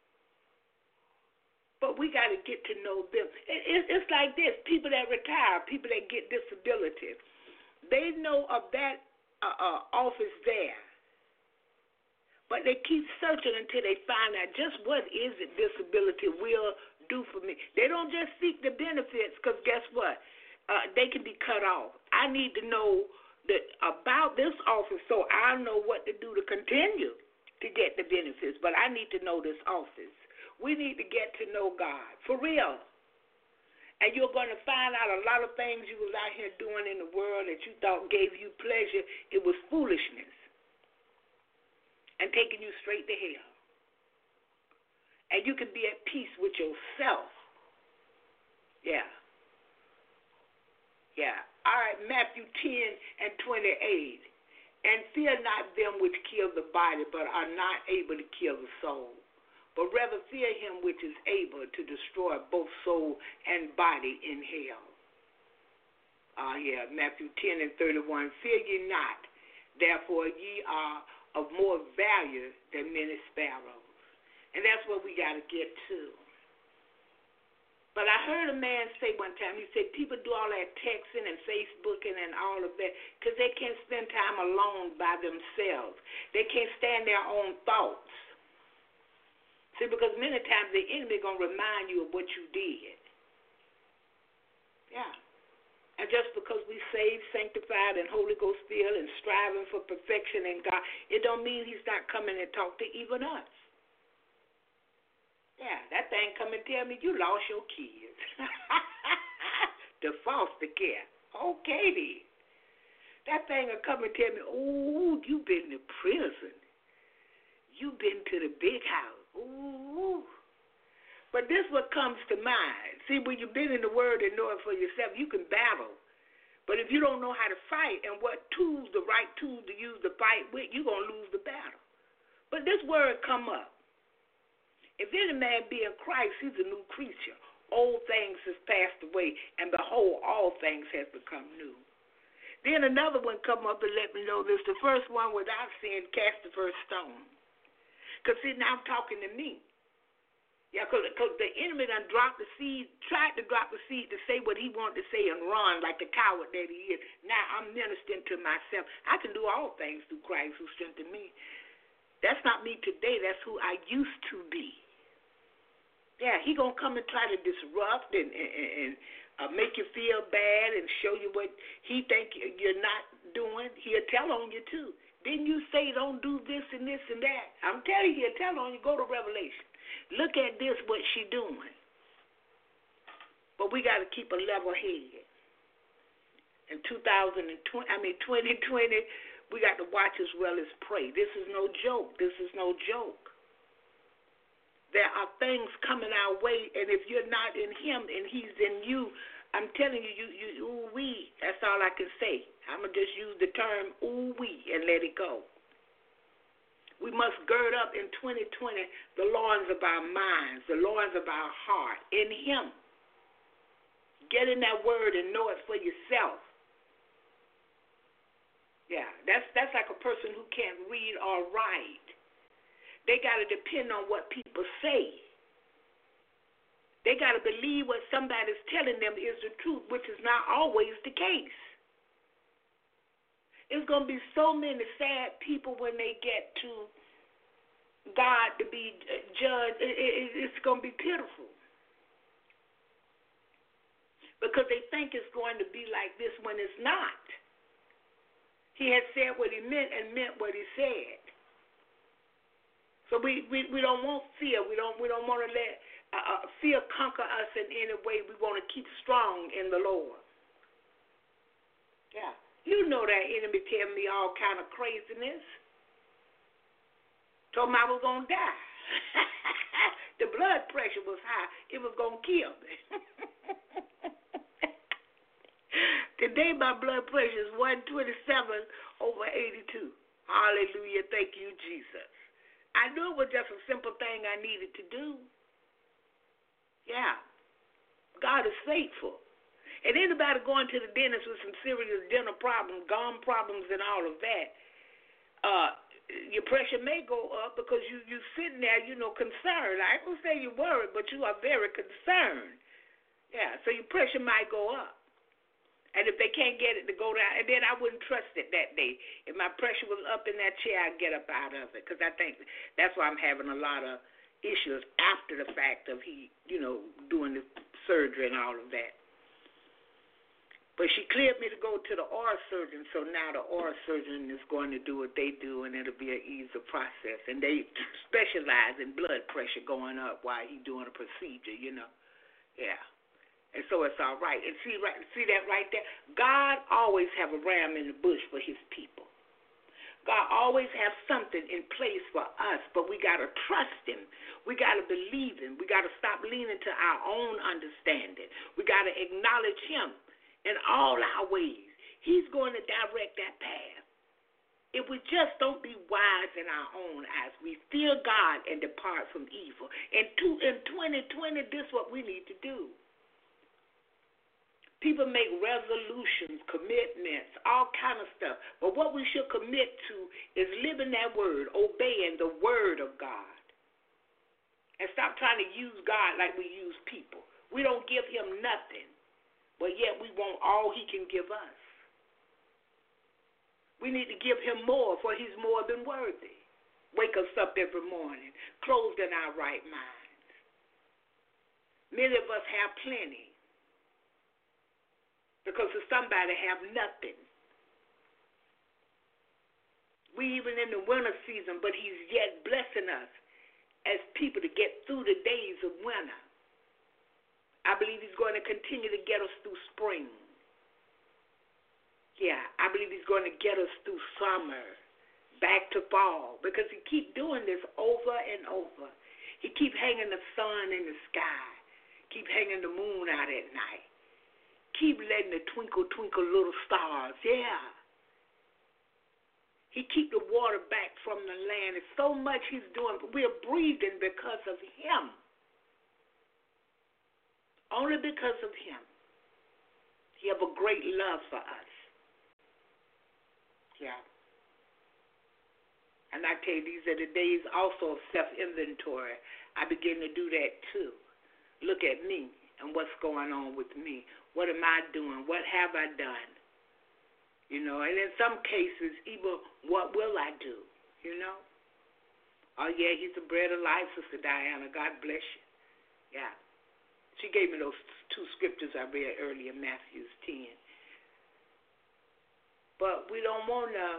But we got to get to know them. It's like this. People that retire, people that get disability, they know of that office there. But they keep searching until they find out just what is it disability will do for me. They don't just seek the benefits because guess what? They can be cut off. I need to know about this office so I know what to do to continue to get the benefits. But I need to know this office. We need to get to know God, for real. And you're going to find out a lot of things you was out here doing in the world that you thought gave you pleasure. It was foolishness and taking you straight to hell. And you can be at peace with yourself. Yeah. Yeah. All right, Matthew 10 and 28. And fear not them which kill the body, but are not able to kill the soul. But rather fear him which is able to destroy both soul and body in hell. Matthew 10 and 31. Fear ye not, therefore ye are of more value than many sparrows. And that's what we got to get to. But I heard a man say one time, he said people do all that texting and Facebooking and all of that because they can't spend time alone by themselves. They can't stand their own thoughts. See, because many times the enemy going to remind you of what you did. Yeah. And just because we saved, sanctified, and Holy Ghost filled and striving for perfection in God, it don't mean he's not coming and talk to even us. Yeah, that thing come and tell me you lost your kids. The foster care. Okay, then. That thing will come and tell me, ooh, you been to prison. You been to the big house. Ooh. But this what comes to mind. See, when you've been in the Word and know it for yourself, you can battle. But if you don't know how to fight and what tools, the right tools to use to fight with, you're going to lose the battle. But this word come up. If any man be in Christ, he's a new creature. Old things has passed away, and behold, all things have become new. Then another one come up and let me know this. The first one without sin cast the first stone. Because, see, now I'm talking to me. Yeah, because the enemy done dropped the seed, tried to drop the seed to say what he wanted to say and run like the coward that he is. Now I'm ministering to myself. I can do all things through Christ who strengthened me. That's not me today. That's who I used to be. Yeah, he going to come and try to disrupt and make you feel bad and show you what he think you're not doing. He'll tell on you, too. Didn't you say don't do this and this and that? I'm telling you, he'll tell on you. Go to Revelation. Look at this, what she doing. But we got to keep a level head. In 2020, we got to watch as well as pray. This is no joke. This is no joke. There are things coming our way, and if you're not in him and he's in you, I'm telling you, ooh-wee, that's all I can say. I'm going to just use the term ooh-wee and let it go. We must gird up in 2020 the loins of our minds, the loins of our heart, in him. Get in that word and know it for yourself. Yeah, that's like a person who can't read or write. They got to depend on what people say. They got to believe what somebody's telling them is the truth, which is not always the case. It's going to be so many sad people when they get to God to be judged. It's going to be pitiful. Because they think it's going to be like this when it's not. He had said what he meant and meant what he said. So we don't want fear. We don't want to let fear conquer us in any way. We want to keep strong in the Lord. Yeah. You know that enemy tell me all kind of craziness. Told me I was going to die. The blood pressure was high. It was going to kill me. Today my blood pressure is 127/82. Hallelujah. Thank you, Jesus. I knew it was just a simple thing I needed to do. Yeah. God is faithful. And anybody going to the dentist with some serious dental problems, gum problems, and all of that, your pressure may go up because you're sitting there, concerned. I ain't going to say you're worried, but you are very concerned. Yeah, so your pressure might go up. And if they can't get it to go down, and then I wouldn't trust it that day. If my pressure was up in that chair, I'd get up out of it, because I think that's why I'm having a lot of issues after the fact of doing the surgery and all of that. But she cleared me to go to the oral surgeon, so now the oral surgeon is going to do what they do, and it'll be an easier process. And they specialize in blood pressure going up while he's doing a procedure, Yeah. And so it's all right. And see that right there? God always have a ram in the bush for his people. God always have something in place for us, but we got to trust him. We got to believe him. We got to stop leaning to our own understanding. We got to acknowledge him in all our ways. He's going to direct that path. If we just don't be wise in our own eyes, we fear God and depart from evil. In 2020, this is what we need to do. People make resolutions, commitments, all kind of stuff. But what we should commit to is living that word, obeying the word of God. And stop trying to use God like we use people. We don't give him nothing, but yet we want all he can give us. We need to give him more, for he's more than worthy. Wake us up every morning, clothed in our right minds. Many of us have plenty, because somebody have nothing. We even in the winter season, but he's yet blessing us as people to get through the days of winter. I believe he's going to continue to get us through spring. Yeah, I believe he's going to get us through summer, back to fall, because he keep doing this over and over. He keep hanging the sun in the sky, keep hanging the moon out at night, keep letting the twinkle, twinkle little stars. Yeah. He keep the water back from the land. It's so much he's doing. We're breathing because of him. Only because of him. He have a great love for us. Yeah. And I tell you, these are the days also of self-inventory. I begin to do that too. Look at me and what's going on with me. What am I doing? What have I done? You know, and in some cases, even what will I do, you know? Oh, yeah, he's the bread of life, Sister Diana. God bless you. Yeah. She gave me those two scriptures I read earlier, Matthew 10. But we don't want to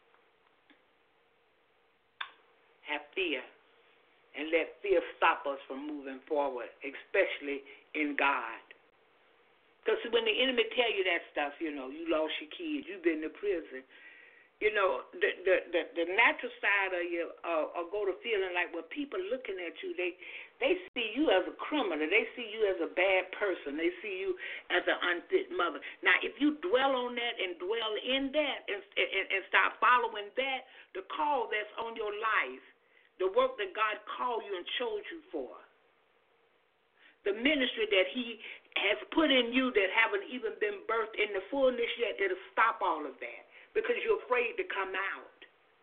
have fear and let fear stop us from moving forward, especially in God. Because when the enemy tell you that stuff, you know, you lost your kids, you've been to prison, you know, the natural side of you go to feeling like when people looking at you, they see you as a criminal. They see you as a bad person. They see you as an unfit mother. Now, if you dwell on that and dwell in that and start following that, the call that's on your life, the work that God called you and chose you for, the ministry that he has put in you that haven't even been birthed in the fullness yet, it'll stop all of that because you're afraid to come out.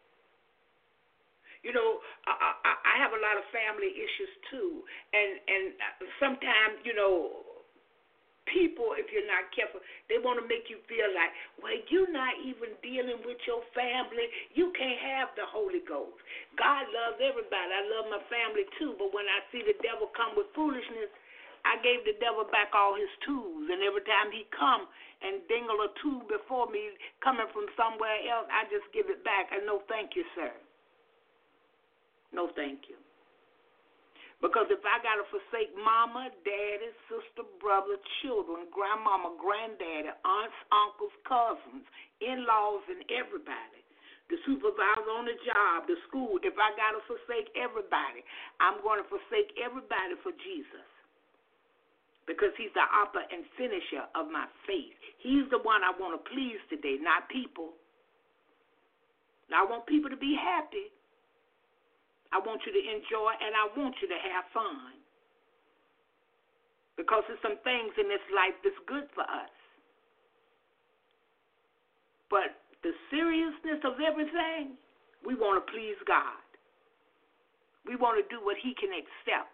You know, I have a lot of family issues too, and sometimes, you know, people, if you're not careful, they want to make you feel like, well, you're not even dealing with your family. You can't have the Holy Ghost. God loves everybody. I love my family too, but when I see the devil come with foolishness, I gave the devil back all his tools, and every time he come and dingle a tool before me coming from somewhere else, I just give it back. I no thank you, sir. No thank you. Because if I got to forsake mama, daddy, sister, brother, children, grandmama, granddaddy, aunts, uncles, cousins, in-laws, and everybody, the supervisor on the job, the school, if I got to forsake everybody, I'm going to forsake everybody for Jesus. Because he's the author and finisher of my faith. He's the one I want to please today, not people. Now, I want people to be happy. I want you to enjoy, and I want you to have fun. Because there's some things in this life that's good for us. But the seriousness of everything, we want to please God. We want to do what he can accept.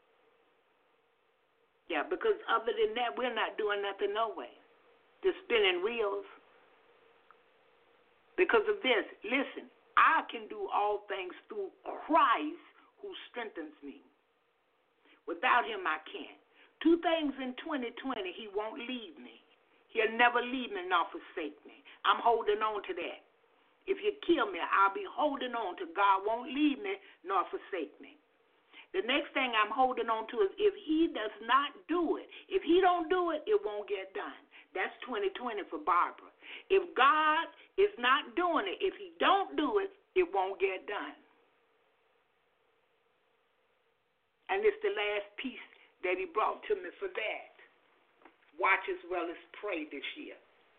Yeah, because other than that, we're not doing nothing no way. Just spinning reels. Because of this, listen, I can do all things through Christ who strengthens me. Without him, I can't. Two things in 2020, he won't leave me. He'll never leave me nor forsake me. I'm holding on to that. If you kill me, I'll be holding on to God won't leave me nor forsake me. The next thing I'm holding on to is if he does not do it, if he don't do it, it won't get done. That's 2020 for Barbara. If God is not doing it, if he don't do it, it won't get done. And it's the last piece that he brought to me for that. watch as well as pray this year.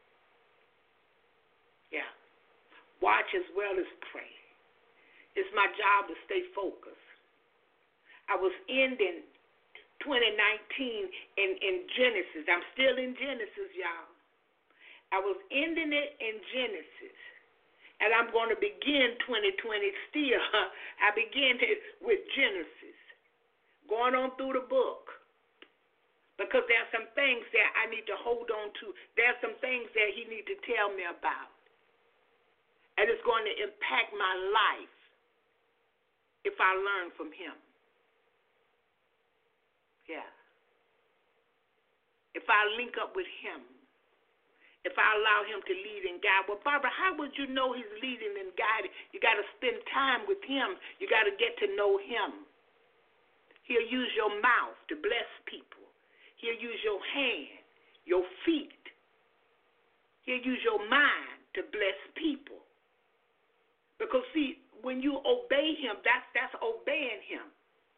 Yeah. Watch as well as pray. It's my job to stay focused. I was ending 2019 in Genesis. I'm still in Genesis, y'all. I was ending it in Genesis. And I'm going to begin 2020 still. I began it with Genesis, going on through the book. Because there are some things that I need to hold on to. There are some things that he needs to tell me about. And it's going to impact my life if I learn from him. Yeah. If I link up with him. If I allow him to lead and guide. Well, Barbara, how would you know he's leading and guiding? You got to spend time with him. You got to get to know him. He'll use your mouth to bless people. He'll use your hand, your feet. He'll use your mind to bless people. Because, see, when you obey him, that's obeying him.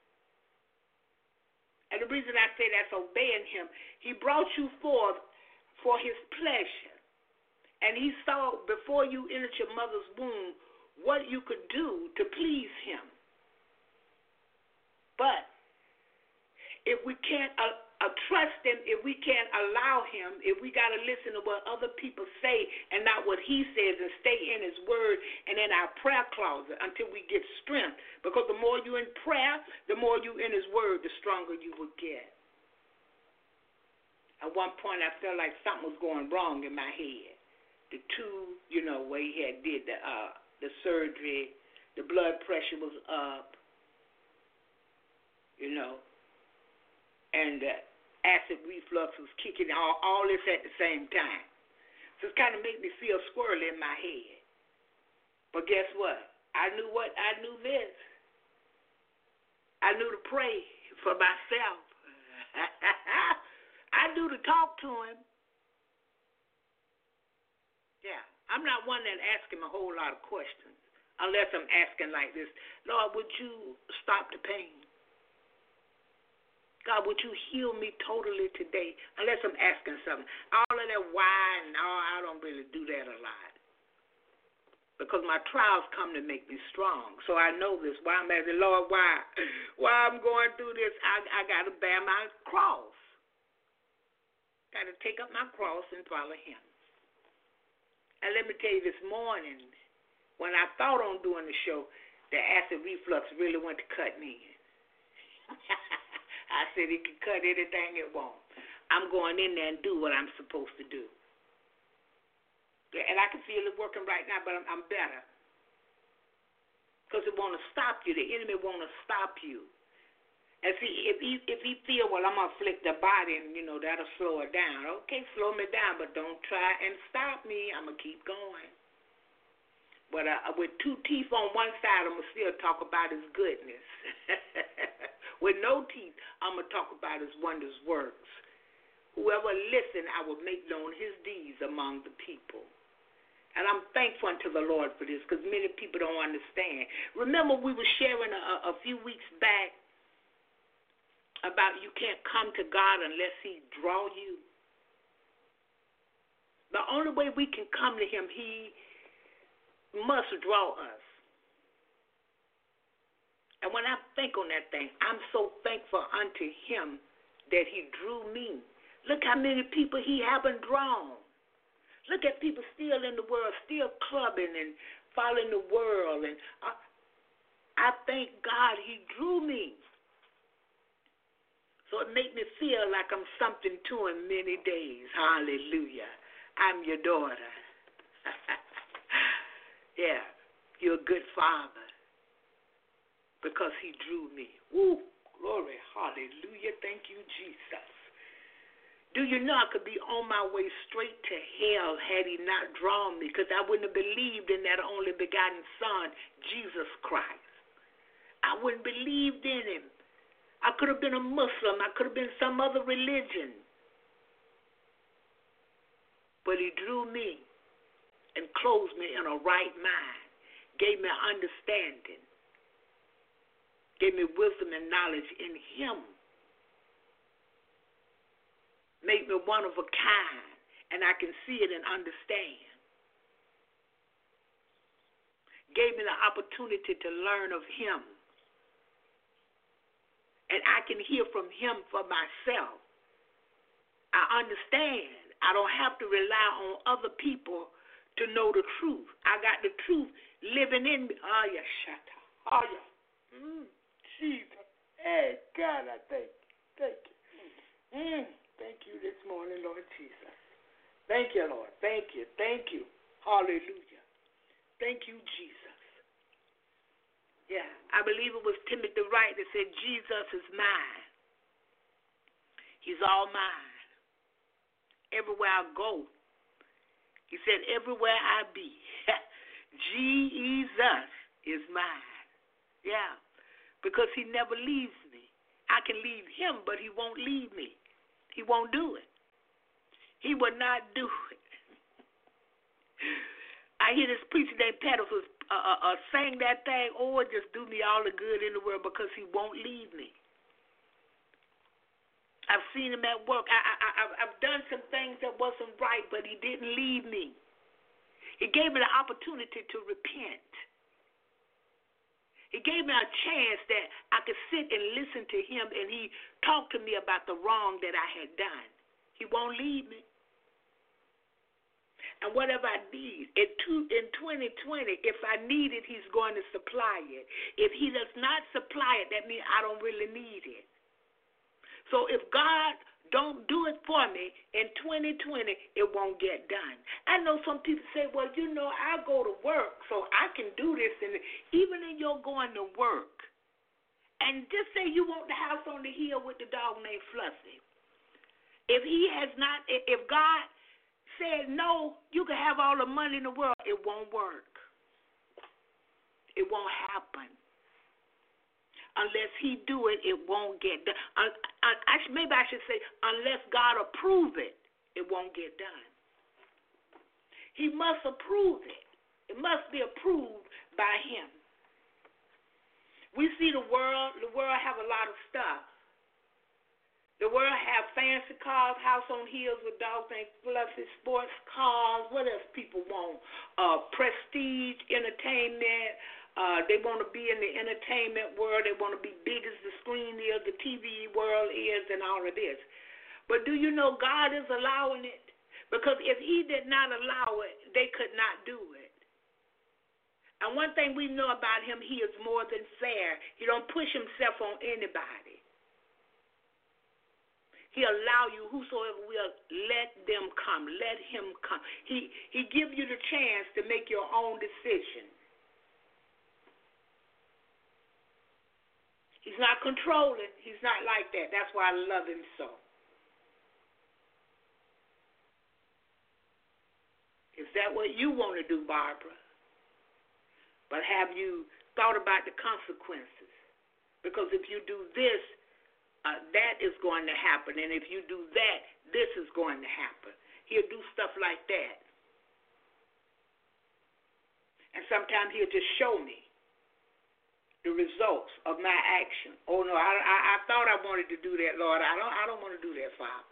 And the reason I say that's obeying him, he brought you forth for his pleasure. And he saw before you entered your mother's womb what you could do to please him. But if we can't trust him, if we can't allow him, if we got to listen to what other people say and not what he says and stay in his word and in our prayer closet until we get strength. Because the more you're in prayer, the more you're in his word, the stronger you will get. At one point, I felt like something was going wrong in my head. The two, where he had did the surgery, the blood pressure was up, and the acid reflux was kicking, all this at the same time. So it kind of made me feel squirrely in my head. But guess what? I knew this. I knew to pray for myself. I knew to talk to him. Yeah, I'm not one that asks him a whole lot of questions unless I'm asking like this, Lord, would you stop the pain? God, would you heal me totally today? Unless I'm asking something. All of that why and all, I don't really do that a lot. Because my trials come to make me strong. So I know this. Why I'm asking, Lord, why I'm going through this, I got to bear my cross. Got to take up my cross and follow him. And let me tell you, this morning, when I thought on doing the show, the acid reflux really went to cut me. I said it can cut anything it wants. I'm going in there and do what I'm supposed to do. And I can feel it working right now, but I'm better. Because it want to stop you. The enemy want to stop you. And see, if he feel, well, I'm going to afflict the body and, that'll slow it down. Okay, slow me down, but don't try and stop me. I'm going to keep going. But with two teeth on one side, I'm going to still talk about his goodness. With no teeth, I'm going to talk about his wondrous works. Whoever listen, I will make known his deeds among the people. And I'm thankful unto the Lord for this because many people don't understand. Remember, we were sharing a few weeks back about you can't come to God unless he draw you. The only way we can come to him, he must draw us. And when I think on that thing, I'm so thankful unto him that he drew me. Look how many people he haven't drawn. Look at people still in the world, still clubbing and following the world. And I thank God he drew me. So it made me feel like I'm something to him many days. Hallelujah. I'm your daughter. Yeah, you're a good father because he drew me. Woo, glory, hallelujah. Thank you, Jesus. Do you know I could be on my way straight to hell had he not drawn me because I wouldn't have believed in that only begotten Son, Jesus Christ. I wouldn't have believed in him. I could have been a Muslim. I could have been some other religion. But he drew me and clothed me in a right mind, gave me understanding, gave me wisdom and knowledge in him. Make me one of a kind, and I can see it and understand. Gave me the opportunity to learn of him. And I can hear from him for myself. I understand. I don't have to rely on other people to know the truth. I got the truth living in me. Oh, yeah, shut up. Oh, yeah. Jesus. Hey, God, I thank you. Thank you. Thank you this morning, Lord Jesus. Thank you, Lord. Thank you. Thank you. Hallelujah. Thank you, Jesus. Yeah, I believe it was Timothy Wright that said, Jesus is mine. He's all mine. Everywhere I go, he said, everywhere I be, Jesus is mine. Yeah, because he never leaves me. I can leave him, but he won't leave me. He won't do it. He will not do it. I hear this preacher named Patterson sang that thing, oh, it just do me all the good in the world because he won't leave me. I've seen him at work. I've done some things that wasn't right, but he didn't leave me. He gave me the opportunity to repent. He gave me a chance that I could sit and listen to him, and he talked to me about the wrong that I had done. He won't leave me. And whatever I need, in 2020, if I need it, he's going to supply it. If he does not supply it, that means I don't really need it. So if God don't do it for me in 2020, it won't get done. I know some people say, well, I go to work, so I can do this. And even in your going to work, and just say you want the house on the hill with the dog named Fluffy. If God said, no, you can have all the money in the world, it won't work. It won't happen. Unless he do it, it won't get done. Maybe I should say, unless God approve it, it won't get done. He must approve it. It must be approved by him. We see the world have a lot of stuff. The world have fancy cars, house on hills with dogs named Fluffy, sports cars. What else people want? Prestige, entertainment. They want to be in the entertainment world. They want to be big as the screen is, the TV world is, and all of this. But do you know God is allowing it? Because if he did not allow it, they could not do it. And one thing we know about him, he is more than fair. He don't push himself on anybody. He allow you, whosoever will, let them come. Let him come. He give you the chance to make your own decision. He's not controlling. He's not like that. That's why I love him so. Is that what you want to do, Barbara? But have you thought about the consequences? Because if you do this, that is going to happen. And if you do that, this is going to happen. He'll do stuff like that. And sometimes he'll just show me the results of my action. Oh no, I thought I wanted to do that, Lord. I don't want to do that, Father.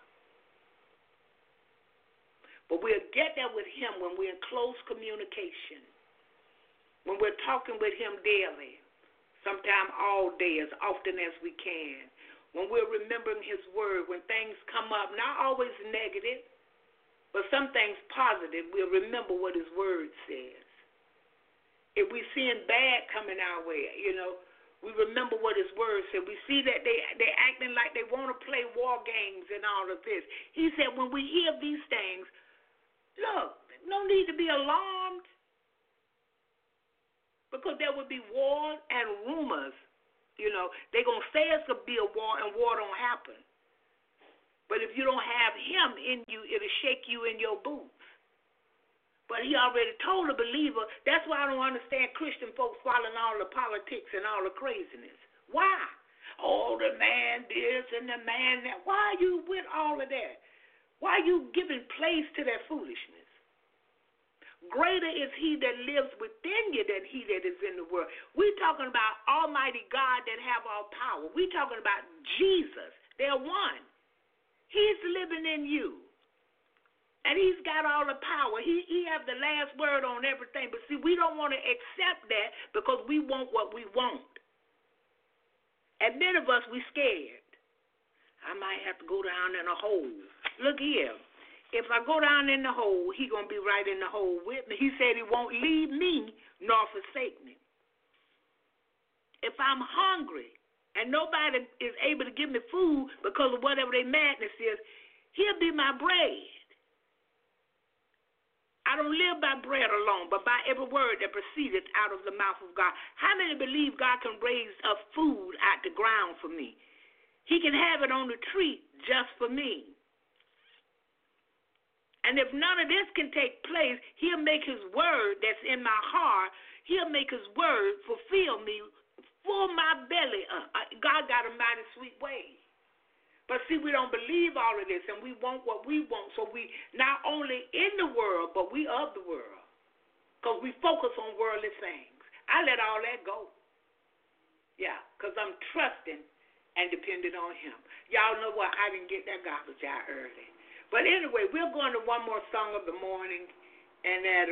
But we'll get there with him when we're in close communication. When we're talking with him daily, sometimes all day, as often as we can. When we're remembering his word, when things come up, not always negative, but some things positive, we'll remember what his word says. If we're seeing bad coming our way, we remember what his word said. We see that they're acting like they want to play war games and all of this. He said when we hear these things, look, no need to be alarmed because there will be wars and rumors. They're going to say it's going to be a war and war don't happen. But if you don't have him in you, it'll shake you in your boots. But he already told a believer. That's why I don't understand Christian folks following all the politics and all the craziness. Why? Oh, the man this and the man that. Why are you with all of that? Why are you giving place to that foolishness? Greater is he that lives within you than he that is in the world. We're talking about Almighty God that have all power. We're talking about Jesus. They're one. He's living in you. And he's got all the power. He has the last word on everything. But see, we don't want to accept that because we want what we want. And many of us, we scared. I might have to go down in a hole. Look here. If I go down in the hole, he's going to be right in the hole with me. He said he won't leave me nor forsake me. If I'm hungry and nobody is able to give me food because of whatever their madness is, he'll be my bread. I don't live by bread alone, but by every word that proceedeth out of the mouth of God. How many believe God can raise up food out the ground for me? He can have it on the tree just for me. And if none of this can take place, he'll make his word that's in my heart, he'll make his word fulfill me, fill my belly up. God got a mighty sweet way. But see, we don't believe all of this, and we want what we want. So we not only in the world, but we of the world. Because we focus on worldly things. I let all that go. Yeah, because I'm trusting and dependent on him. Y'all know what? I didn't get that garbage out early. But anyway, we're going to one more song of the morning. And at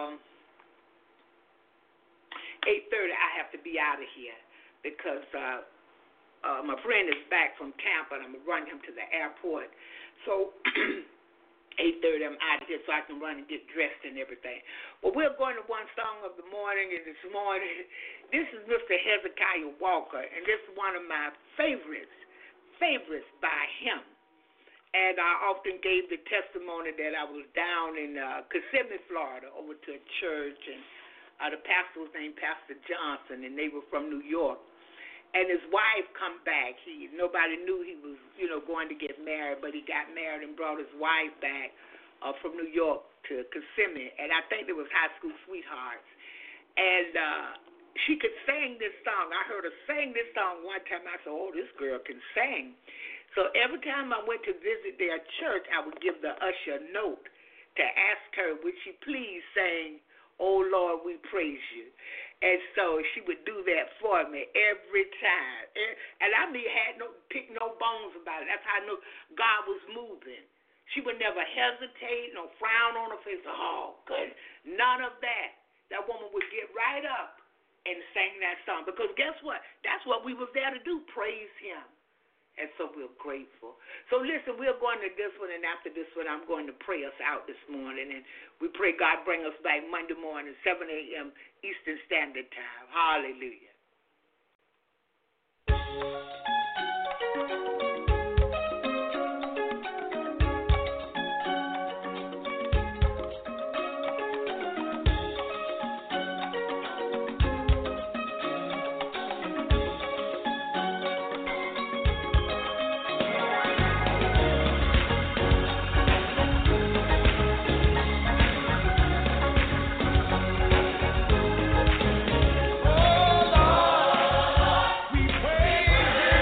8:30, I have to be out of here because my friend is back from Tampa, and I'm going to run him to the airport. So 8:30, I'm out of here so I can run and get dressed and everything. But we're going to one song of the morning, and this morning, this is Mr. Hezekiah Walker, and this is one of my favorites by him. And I often gave the testimony that I was down in Kissimmee, Florida, over to a church, and the pastor was named Pastor Johnson, and they were from New York. And his wife come back. Nobody knew he was, going to get married, but he got married and brought his wife back from New York to Kissimmee. And I think they was high school sweethearts. And she could sing this song. I heard her sing this song one time. I said, oh, this girl can sing. So every time I went to visit their church, I would give the usher a note to ask her, would she please sing, Oh, Lord, we praise you. And so she would do that for me every time. And I had pick no bones about it. That's how I knew God was moving. She would never hesitate, no frown on her face. Oh, good. None of that. That woman would get right up and sing that song. Because guess what? That's what we was there to do, praise him. And so we're grateful. So listen, we're going to this one, and after this one, I'm going to pray us out this morning. And we pray God bring us back Monday morning, 7 a.m. Eastern Standard Time. Hallelujah. Oh, Lord, we praise you.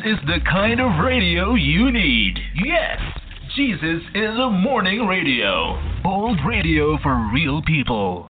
is the kind of radio you need. Yes, Jesus is a morning radio. Old radio for real people.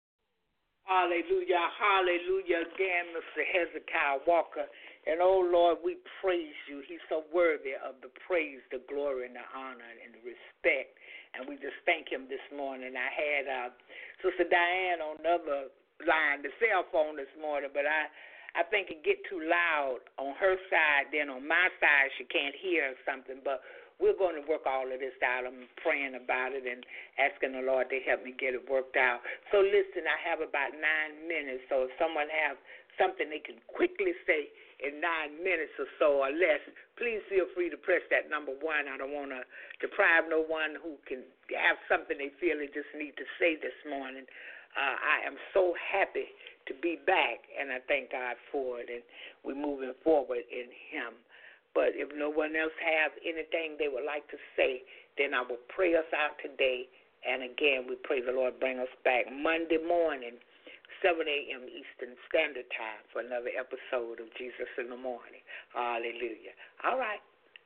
Hallelujah, hallelujah again, Mr. Hezekiah Walker. And, oh, Lord, we praise you. He's so worthy of the praise, the glory, and the honor, and the respect. And we just thank him this morning. I had Sister Diane on the other line, the cell phone this morning, but I think it get too loud on her side. Then on my side, she can't hear something. But we're going to work all of this out. I'm praying about it and asking the Lord to help me get it worked out. So listen, I have about 9 minutes. So if someone have something they can quickly say in 9 minutes or so or less, please feel free to press that number 1. I don't want to deprive no one who can have something they feel they just need to say this morning. I am so happy to be back, and I thank God for it, and we're moving forward in him. But if no one else have anything they would like to say, then I will pray us out today. And again, we pray the Lord bring us back Monday morning, 7 a.m. Eastern Standard Time for another episode of Jesus in the Morning. Hallelujah. All right,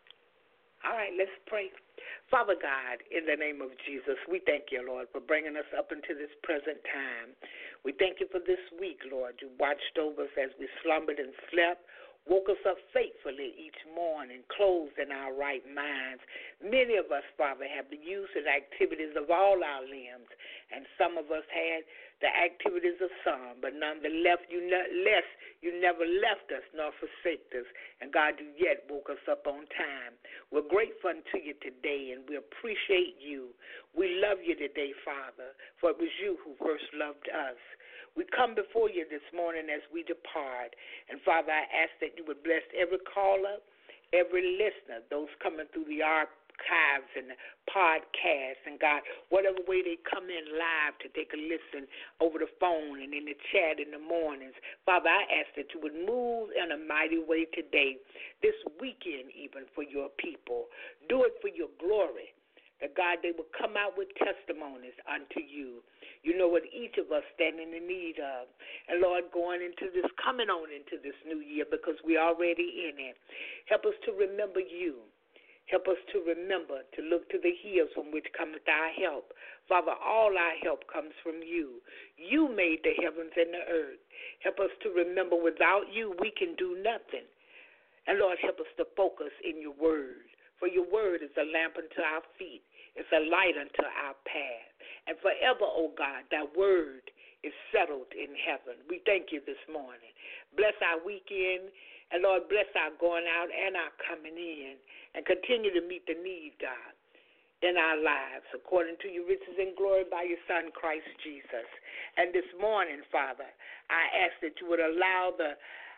let's pray. Father God, in the name of Jesus, we thank you, Lord, for bringing us up into this present time. We thank you for this week, Lord. You watched over us as we slumbered and slept, woke us up faithfully each morning, clothed in our right minds. Many of us, Father, have the use and activities of all our limbs, and some of us had the activities of some, but nonetheless, you never left us nor forsaked us, and God, you yet woke us up on time. We're grateful unto you today, and we appreciate you. We love you today, Father, for it was you who first loved us. We come before you this morning as we depart, and Father, I ask that you would bless every caller, every listener, those coming through the archives and the podcasts, and God, whatever way they come in live to take a listen over the phone and in the chat in the mornings. Father, I ask that you would move in a mighty way today, this weekend even, for your people. Do it for your glory. That, God, they will come out with testimonies unto you. You know what each of us stand in the need of. And, Lord, coming on into this new year, because we're already in it, help us to remember you. Help us to remember to look to the hills from which cometh our help. Father, all our help comes from you. You made the heavens and the earth. Help us to remember without you we can do nothing. And, Lord, help us to focus in your word. For your word is a lamp unto our feet. It's a light unto our path. And forever, O God, thy word is settled in heaven. We thank you this morning. Bless our weekend. And, Lord, bless our going out and our coming in. And continue to meet the need, God, in our lives, according to your riches and glory by your Son, Christ Jesus. And this morning, Father, I ask that you would allow the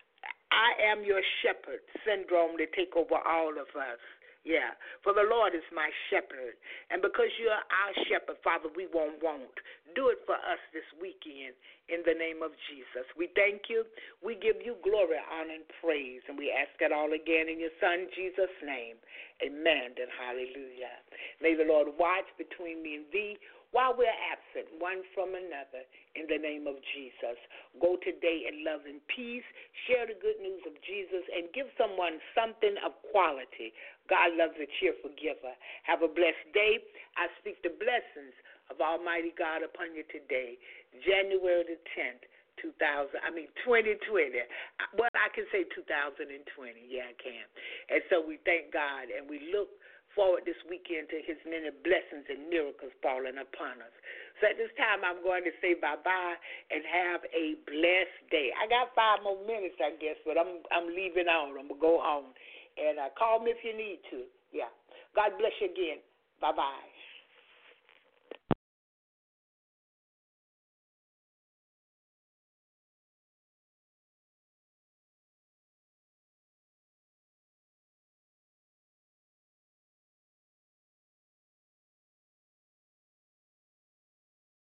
I am your shepherd syndrome to take over all of us. Yeah, for the Lord is my shepherd. And because you're our shepherd, Father, we won't want. Do it for us this weekend in the name of Jesus. We thank you. We give you glory, honor, and praise. And we ask it all again in your Son, Jesus' name. Amen and hallelujah. May the Lord watch between me and thee while we're absent one from another in the name of Jesus. Go today in love and peace. Share the good news of Jesus and give someone something of quality. God loves a cheerful giver. Have a blessed day. I speak the blessings of Almighty God upon you today, January the 10th, 2020. Well, I can say 2020. Yeah, I can. And so we thank God and we look forward this weekend to his many blessings and miracles falling upon us. So at this time, I'm going to say bye-bye and have a blessed day. I got 5 more minutes, I guess, but I'm leaving on. I'm going to go on. And call me if you need to. Yeah. God bless you again. Bye-bye.